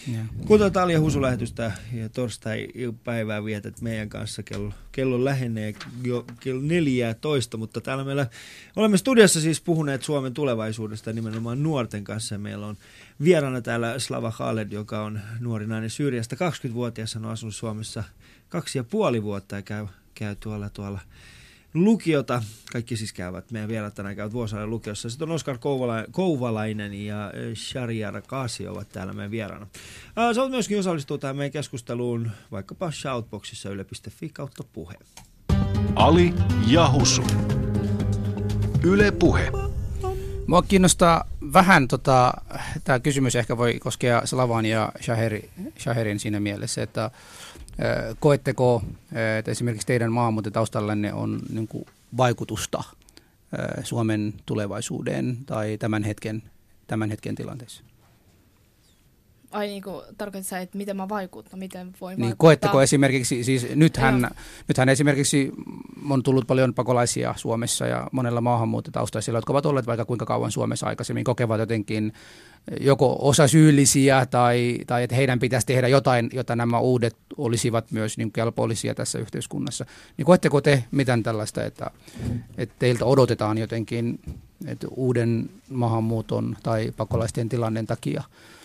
Kuten Talia Husu-lähetystä ja torstai-päivää vietät meidän kanssa. Kello lähenee jo kello 14, mutta täällä meillä olemme studiossa siis puhuneet Suomen tulevaisuudesta nimenomaan nuorten kanssa. Meillä on vieraana täällä Slava Khaled, joka on nuori nainen Syyriasta, 20-vuotias, on asunut Suomessa 2,5 vuotta ja käy tuolla lukiota. Kaikki siis käyvät. Meidän vieraat tänään käyvät Vuosaaren lukiossa. Sitten on Oskar Kouvalainen ja Shariar Kasi ovat täällä meidän vieraana. Sä voit myöskin osallistua tähän meidän keskusteluun vaikkapa Shoutboxissa yle.fi/puhe. Ali ja Husu. Yle Puhe. Mua kiinnostaa vähän, tämä kysymys ehkä voi koskea Slavan ja Shaherin siinä mielessä, että koetteko, että esimerkiksi teidän maahanmuuttotaustallanne on niin kuin vaikutusta Suomen tulevaisuuteen tai tämän hetken tilanteessa? Ai niin kuin tarkoitatko sä, että miten mä vaikutan, miten voi vaikuttaa? Niin, koetteko esimerkiksi, siis nythän esimerkiksi on tullut paljon pakolaisia Suomessa ja monella maahanmuuttotaustaisilla, jotka ovat olleet vaikka kuinka kauan Suomessa aikaisemmin, kokevat jotenkin joko osasyyllisiä tai että heidän pitäisi tehdä jotain, jotta nämä uudet olisivat myös niin kelpollisia tässä yhteiskunnassa. Niin koetteko te mitään tällaista, että teiltä odotetaan jotenkin että uuden maahanmuuton tai pakolaisten tilanteen takia?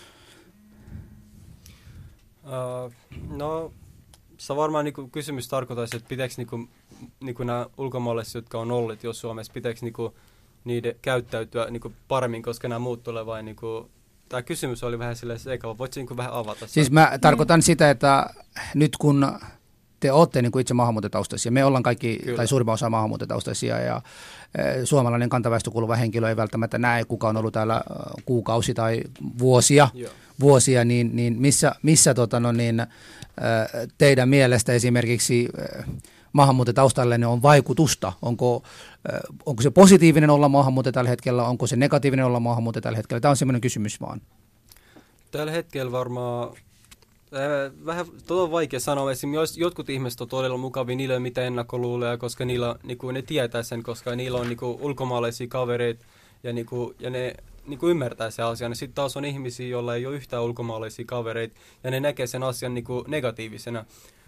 No, se varmaan niin kysymys tarkoittaisi, että pitääkö niin nämä ulkomaalaiset, jotka on olleet jo Suomessa, pitääkö niiden käyttäytyä paremmin, koska nämä muut tulee vain tämä kysymys oli vähän silleen sekava. Voitko vähän avata? Siis mä tarkoitan sitä, että nyt kun te olette itse maahanmuuttotaustaisia, me ollaan kaikki, tai suurimman osa maahanmuuttotaustaisia, ja suomalainen kantaväestö kuuluva henkilö ei välttämättä näe, kuka on ollut täällä kuukausi tai vuosia, niin missä teidän mielestä esimerkiksi maahanmuuttotaustallenne on vaikutusta? Onko se positiivinen olla maahanmuuttaja tällä hetkellä, onko se negatiivinen olla maahanmuuttaja tällä hetkellä? Tämä on semmoinen kysymys vaan. Tällä hetkellä varmaan vähän on vaikea sanoa. Esimerkiksi jotkut ihmiset on todella mukavia, niillä ei ole mitään ennakkoluuloja, koska niillä, ne tietää sen, koska niillä on ulkomaalaisia kavereita ja ne ymmärtää sen asian. Sitten taas on ihmisiä, joilla ei ole yhtään ulkomaalaisia kavereita ja ne näkee sen asian negatiivisena.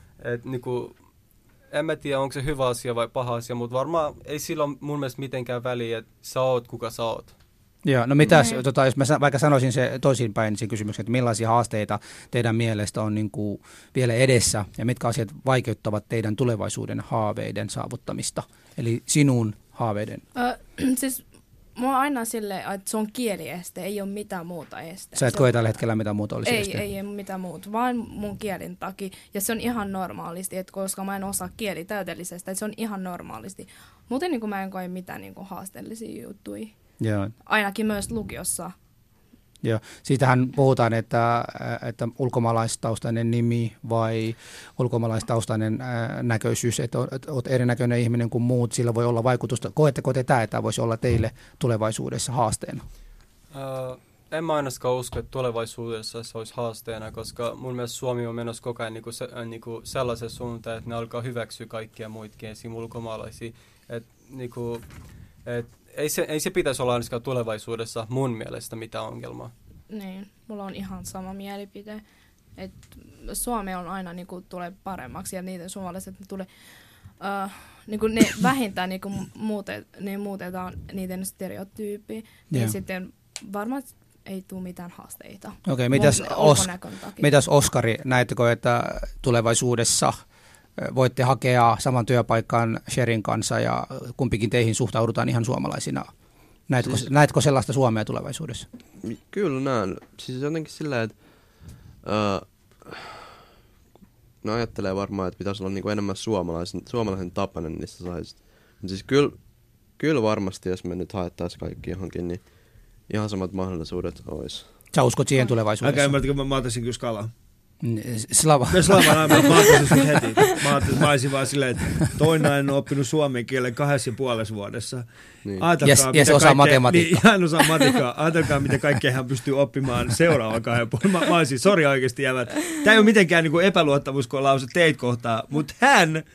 En mä tiedä, onko se hyvä asia vai paha asia, mutta varmaan ei sillä ole mun mielestä mitenkään väliä, että sä oot kuka sä oot. Joo, no mitäs, jos mä vaikka sanoisin se toisinpäin sen kysymyksen, että millaisia haasteita teidän mielestä on vielä edessä ja mitkä asiat vaikeuttavat teidän tulevaisuuden haaveiden saavuttamista, eli sinun haaveiden? Siis mulla on aina silleen, että se on kielieste, ei ole mitään muuta este. Sä et koe tällä hetkellä mitään muuta olisi este? Ei mitään muuta, vaan mun kielin takia. Ja se on ihan normaalisti, että koska mä en osaa kieli täydellisesti, että se on ihan normaalisti. Muuten mä en koe mitään haasteellisia juttuja. Joo. Ainakin myös lukiossa. Joo, siitähän puhutaan, että ulkomaalaistaustainen nimi vai ulkomaalaistaustainen näköisyys, että olet erinäköinen ihminen kuin muut, sillä voi olla vaikutusta. Koetteko te tämä voisi olla teille tulevaisuudessa haasteena? En mä ainakaan usko, että tulevaisuudessa se olisi haasteena, koska mun mielestä Suomi on menossa koko ajan sellaisen suuntaan, että ne alkaa hyväksyä kaikkia muitakin esim. Ulkomaalaisia. Ei se pitäisi olla ainakaan tulevaisuudessa mun mielestä mitään ongelmaa. Niin, mulla on ihan sama mielipide. Että Suomi on aina tulee paremmaksi ja niiden suomalaiset tulee ne vähintään muutetaan niiden stereotyyppiä. Niin sitten varmaan ei tule mitään haasteita. Okei, mitäs Oskari, näettekö, että tulevaisuudessa voitte hakea saman työpaikkaan Sherin kanssa ja kumpikin teihin suhtaudutaan ihan suomalaisina? Näetkö sellaista Suomea tulevaisuudessa? Kyllä näen. Siis jotenkin sillä, että ne ajattelee varmaan, että pitäisi olla enemmän suomalaisen tapainen niistä saisi. Siis kyllä varmasti, jos me nyt haettaisiin kaikki johonkin, niin ihan samat mahdollisuudet olisi. Sä uskot siihen tulevaisuudessa? Älkää ymmärtäkö, mä ottaisin kyllä Skalaa. Slava. Mä ottaisin sut heti. Mä olisin vaan silleen, että toinen nainen on oppinut suomen kielen 2,5 vuodessa. Niin. Ja se osaa matematiikkaa. Niin, hän osaa matematiikkaa. Ajatelkaa, miten kaikkea hän pystyy oppimaan seuraavan 2,5. Mä olisin, sori oikeasti jäävät. Tämä ei ole mitenkään epäluottamuslause teitä kohtaa, mutta hän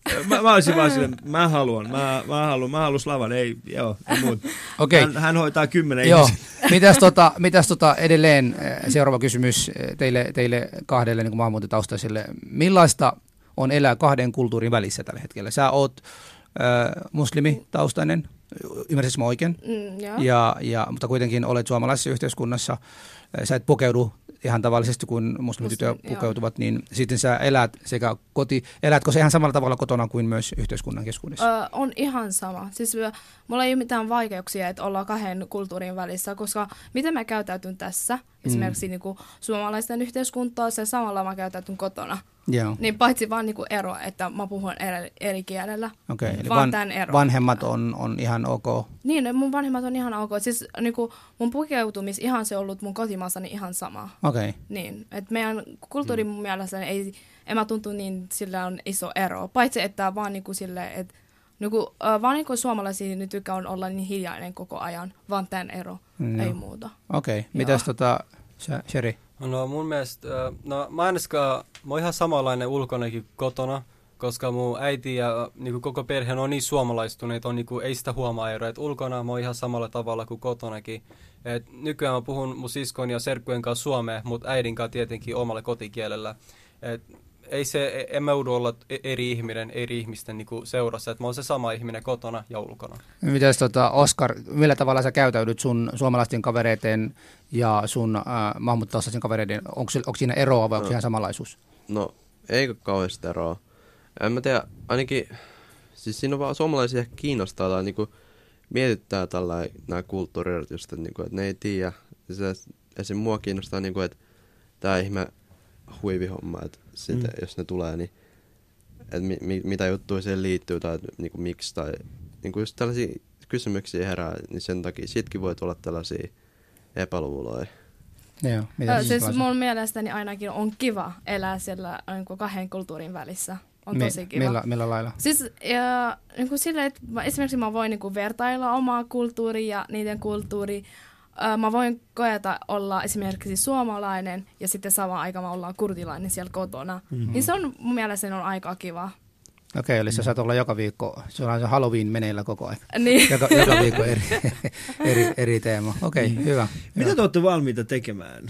Mä olisin vaan silleen, mä haluan Slavan, ei muuta. Okay. Hän hoitaa 10 Joo. Mitäs edelleen seuraava kysymys teille kahdelle niin kuin maahanmuuttotaustaisille. Millaista on elää kahden kulttuurin välissä tällä hetkellä? Sä oot muslimitaustainen, ymmärsitkö mä oikein? Mutta kuitenkin olet suomalaisessa yhteiskunnassa. Sä et pukeudu ihan tavallisesti kuin muslimitytöt pukeutuvat, niin sitten sä elätkö se ihan samalla tavalla kotona kuin myös yhteiskunnan keskuudessa? On ihan sama. Siis mulla ei ole mitään vaikeuksia, että ollaan kahden kulttuurin välissä, koska miten mä käytäytyn tässä, esimerkiksi niin kuin suomalaisten yhteiskuntaa, se samalla mä käytäytyn kotona. Joo. Niin paitsi vaan niin kuin ero, että mä puhun eri kielellä. Okei, eli vaan tämän ero. Vanhemmat on ihan ok? Niin, mun vanhemmat on ihan ok. Siis niin kuin mun pukeutumis ihan se ollut mun kotimaassani ihan sama. Okei. Niin, että meidän kulttuuri mun mielestä en mä tuntu niin sillä on iso ero. Paitsi että vaan niin kuin silleen, että vaan niin kuin suomalaisia nyt tykkää olla niin hiljainen koko ajan, vaan tämän ero, ei muuta. Okei, mitäs Sherry? No mun mielestä, mä oon ihan samanlainen ulkonakin kotona, koska mun äiti ja niin koko perhe on niin suomalaistuneet, ei sitä huomaa eroa. Et ulkona mä oon ihan samalla tavalla kuin kotonakin. Et nykyään mä puhun mun siskon ja serkkujen kanssa suomea, mutta äidin kanssa tietenkin omalla kotikielellä. En mä joudu olla eri ihmisten niin seurassa, että mä oon se sama ihminen kotona ja ulkona. Mitäs Oskar, millä tavalla sä käytäydyt sun suomalaisten kavereiden ja sun maahanmuuttajien kavereiden? Onko siinä eroa vai onko ihan samanlaisuus? No, eikö kauheasti eroa. En mä tiedä, ainakin, siis siinä on vaan suomalaisia ehkä kiinnostaa tai niinku mietittää nämä kulttuurit, just, että ne ei tiedä. Esim. Mua kiinnostaa, että tää ihme huivihomma, että sitten, jos ne tulee, niin mitä juttuja siihen liittyy tai niinku, miksi tai niinku, just tällaisia kysymyksiä herää, niin sen takia siitäkin voi tulla tällaisia epäluuloja. Joo, siis mun mielestäni ainakin on kiva elää siellä niin kahden kulttuurin välissä. On tosi kiva. Millä lailla? Siis niin silleen, että esimerkiksi mä voin niin vertailla omaa kulttuuria ja niiden kulttuuria. Mä voin koeta olla esimerkiksi suomalainen ja sitten samaan aikaan mä ollaan kurdilainen siellä kotona. Niin se on mun mielestä on aika kiva. Okei, eli sä saat olla joka viikko, sulla on se Halloween meneillä koko ajan. Niin. Joka viikko eri teema. Okei, hyvä. Mitä te olette valmiita tekemään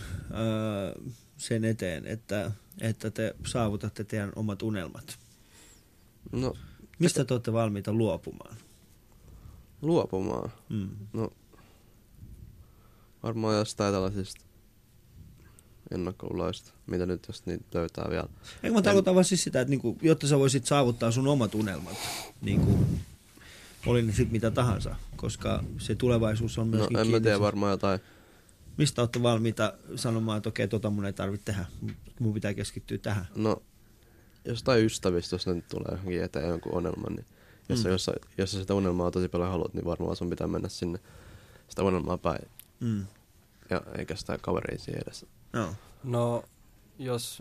sen eteen, että te saavutatte teidän omat unelmat? No, mistä te olette valmiita luopumaan? Luopumaan? No, varmaan jostain tällaisista ennakkoluuloista, mitä nyt jos niitä löytää vielä. Eikö mä tarkoitan vaan siis sitä, että niinku, jotta sä voisit saavuttaa sun omat unelmat, niinku, oli ne sitten mitä tahansa, koska se tulevaisuus on myöskin en mä tiedä varmaan jotain. Mistä olette valmiita sanomaan, että okei, mun ei tarvitse tehdä, mun pitää keskittyä tähän? No, jostain ystävistä, jos ne nyt tulee johonkin eteen jonkun unelman, niin jos sä sitä unelmaa tosi paljon haluat, niin varmaan sun pitää mennä sinne sitä unelmaa päin. Ja eikä sitä kavereisiin edessä. No, jos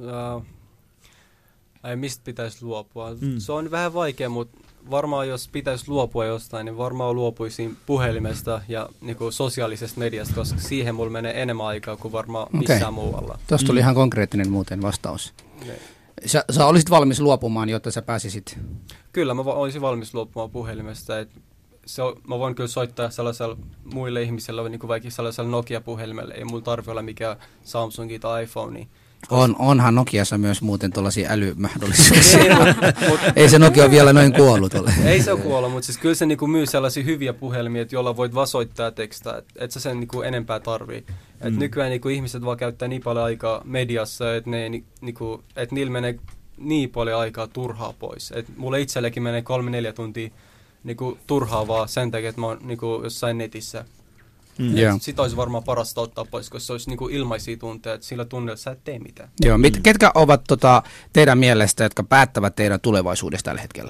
mistä pitäisi luopua? Se on vähän vaikea, mutta varmaan jos pitäisi luopua jostain, niin varmaan luopuisin puhelimesta ja niinku sosiaalisesta mediasta, koska siihen mulla menee enemmän aikaa kuin varmaan missään muualla. Tuosta tuli ihan konkreettinen muuten vastaus. Sä olisit valmis luopumaan, jotta sä pääsisit? Kyllä, mä olisin valmis luopumaan puhelimesta. Mä voin kyllä soittaa sellaisella muille ihmisille, niin kuin vaikka sellaisella Nokia-puhelimella. Ei mulla tarvitse olla mikään Samsungi tai iPhone. Onhan Nokiassa myös muuten tuollaisia älymahdollisuuksia. Ei se Nokia vielä noin kuollut ole. Ei se ole kuollut, mutta siis kyllä se niinku myy sellaisia hyviä puhelimia, joilla voit vaan soittaa tekstaa, et sä sen niinku enempää tarvii. Nykyään niinku ihmiset vaan käyttää niin paljon aikaa mediassa, että niillä menee niin paljon aikaa turhaa pois. Mulle itsellekin menee 3-4 tuntia niinku turhaa vaan sen takia, että mä oon niinku jossain netissä. Sitä olisi varmaan parasta ottaa pois, koska se olisi niinku ilmaisia tunteja, että sillä tunnella sä et tee mitään. Joo, ketkä ovat teidän mielestä, jotka päättävät teidän tulevaisuudesta tällä hetkellä?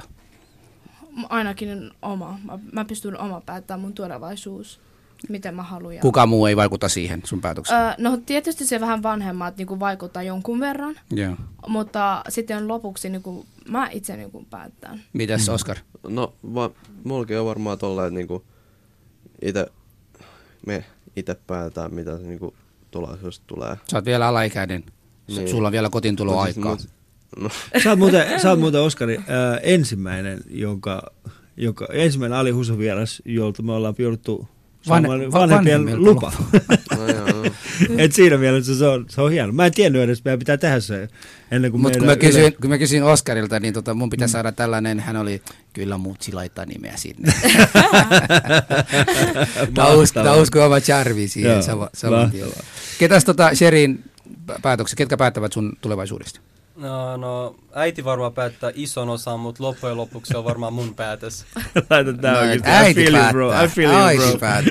Ainakin oma. Mä pystyn oma päättämään mun tulevaisuus, miten mä haluan. Kuka muu ei vaikuta siihen sun päätökseen? No tietysti se vähän vanhemmat niinku vaikuttaa jonkun verran, mutta sitten lopuksi niinku, mä itse niinku päättän. Mitäs Oskar? No mullakin on varmaan tolleen, että niinku me itse päätetään, mitä se niinku tulevaisuudesta tulee. Sä oot vielä alaikäinen. Niin. Sulla on vielä kotiintuloaikaa. No. Sä oot muuten Oskari ensimmäinen, ensimmäinen Ali Husu vieras, jolta me ollaan jouduttu vanhempien lupa. No, joo. Et siinä mielessä se on hieno. Mä en tiennyt edes, että meidän pitää tehdä se ennen kuin Mutta kun mä kysyin Oskarilta, niin mun pitää saada tällainen, hän oli, kyllä mutsi laittaa nimeä sinne. Tämä uskoi oma charmi siihen saman tien. Ketäs Sherin päätöksiä, ketkä päättävät sun tulevaisuudesta? No, äiti varmaan päättää ison osan, mutta loppujen lopuksi se on varmaan mun päätös. Laitan tää oikeesti. Äiti päättää.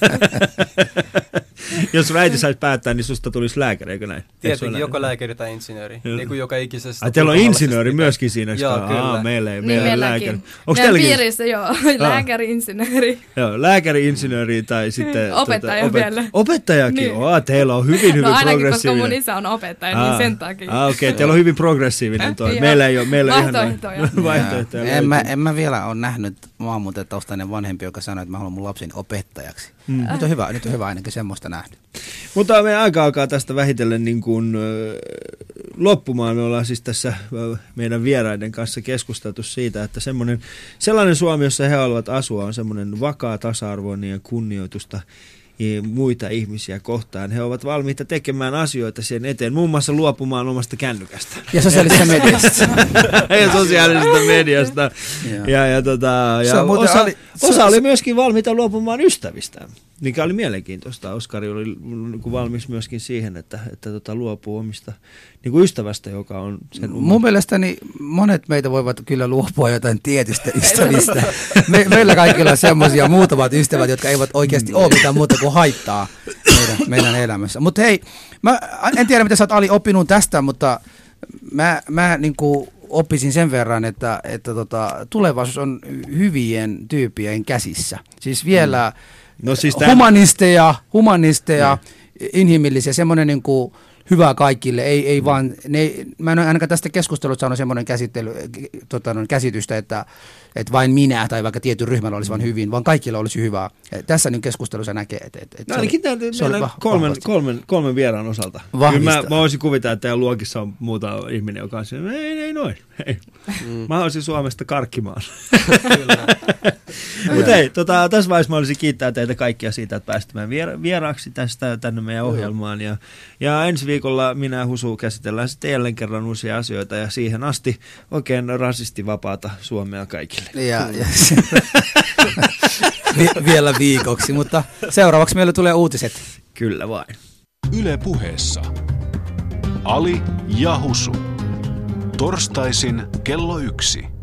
Jos sun äiti saisi päättää, niin susta tulisi lääkäri, eikö näin? Tietenkin, joko lääkäri tai insinööri. Niin kuin joka ikisestä. Teillä on insinööri myöskin siinä? Joo, kyllä. Meillä ei lääkäri. Meidän piirissä lääkäri, insinööri. Joo, lääkäri, insinööri tai sitten... Opettaja vielä. Opettajakin? Niin. Teillä on hyvin progressiivinen. No ainakin, koska mun isä on opettaja, niin sen takia. Okei, teillä on hyvin progressiivinen toi. Meillä ei ole vaihtoehtoja. En mä vielä ole nähnyt maahanmuuttajataustainen vanhempi, joka sanoi, että mä haluan mun lapseni opettajaksi. Nyt on hyvä ainakin semmoista nähnyt. Mutta meidän aika alkaa tästä vähitellen niin kuin loppumaan. Me ollaan siis tässä meidän vieraiden kanssa keskusteltu siitä, että sellainen Suomi, jossa he haluavat asua, on semmoinen vakaa, tasa-arvoinen ja kunnioitusta muita ihmisiä kohtaan. He ovat valmiita tekemään asioita sen eteen, muun muassa luopumaan omasta kännykästä. Ja sosiaalisesta mediasta. Ja sosiaalisesta mediasta. Osa oli myöskin valmiita luopumaan ystävistään, mikä oli mielenkiintoista. Oskari oli valmis myöskin siihen, että luopuu omista ystävästä, joka on sen Mun mielestäni monet meitä voivat kyllä luopua jotain tietystä ystävistä. Meillä kaikilla on semmoisia muutamat ystävät, jotka eivät oikeasti ole mitään muuta kuin haittaa meidän elämässä. Mutta hei, mä en tiedä mitä sä oot Ali oppinut tästä, mutta mä niin kuin oppisin sen verran, että tulevaisuus on hyvien tyyppien käsissä. Siis vielä humanisteja, inhimillisiä, semmoinen niin kuin hyvä kaikille, ei vaan, mä en ole ainakaan tästä keskustelusta saanut semmoinen käsitystä, että vain minä tai vaikka tietyn ryhmällä olisi vain hyvin, vaan kaikilla olisi hyvää. Tässä niin keskustelussa näkee, että ainakin kolmen vieraan osalta. Mä voisin kuvitella, että teidän luokissa on muuta ihminen, joka on siinä, ei noin. Mä olisin Suomesta karkkimaan. Mutta hei, tässä vaiheessa mä olisin kiittää teitä kaikkia siitä, että pääsitte vieraaksi tänne meidän ohjelmaan. Ja ensi viikolla minä ja Husu käsitellään sitten jälleen kerran uusia asioita ja siihen asti oikein rasistivapaata Suomea kaikille. Ja vielä viikoksi, mutta seuraavaksi meille tulee uutiset. Kyllä vain. Yle Puheessa Ali ja Husu. Torstaisin kello 1.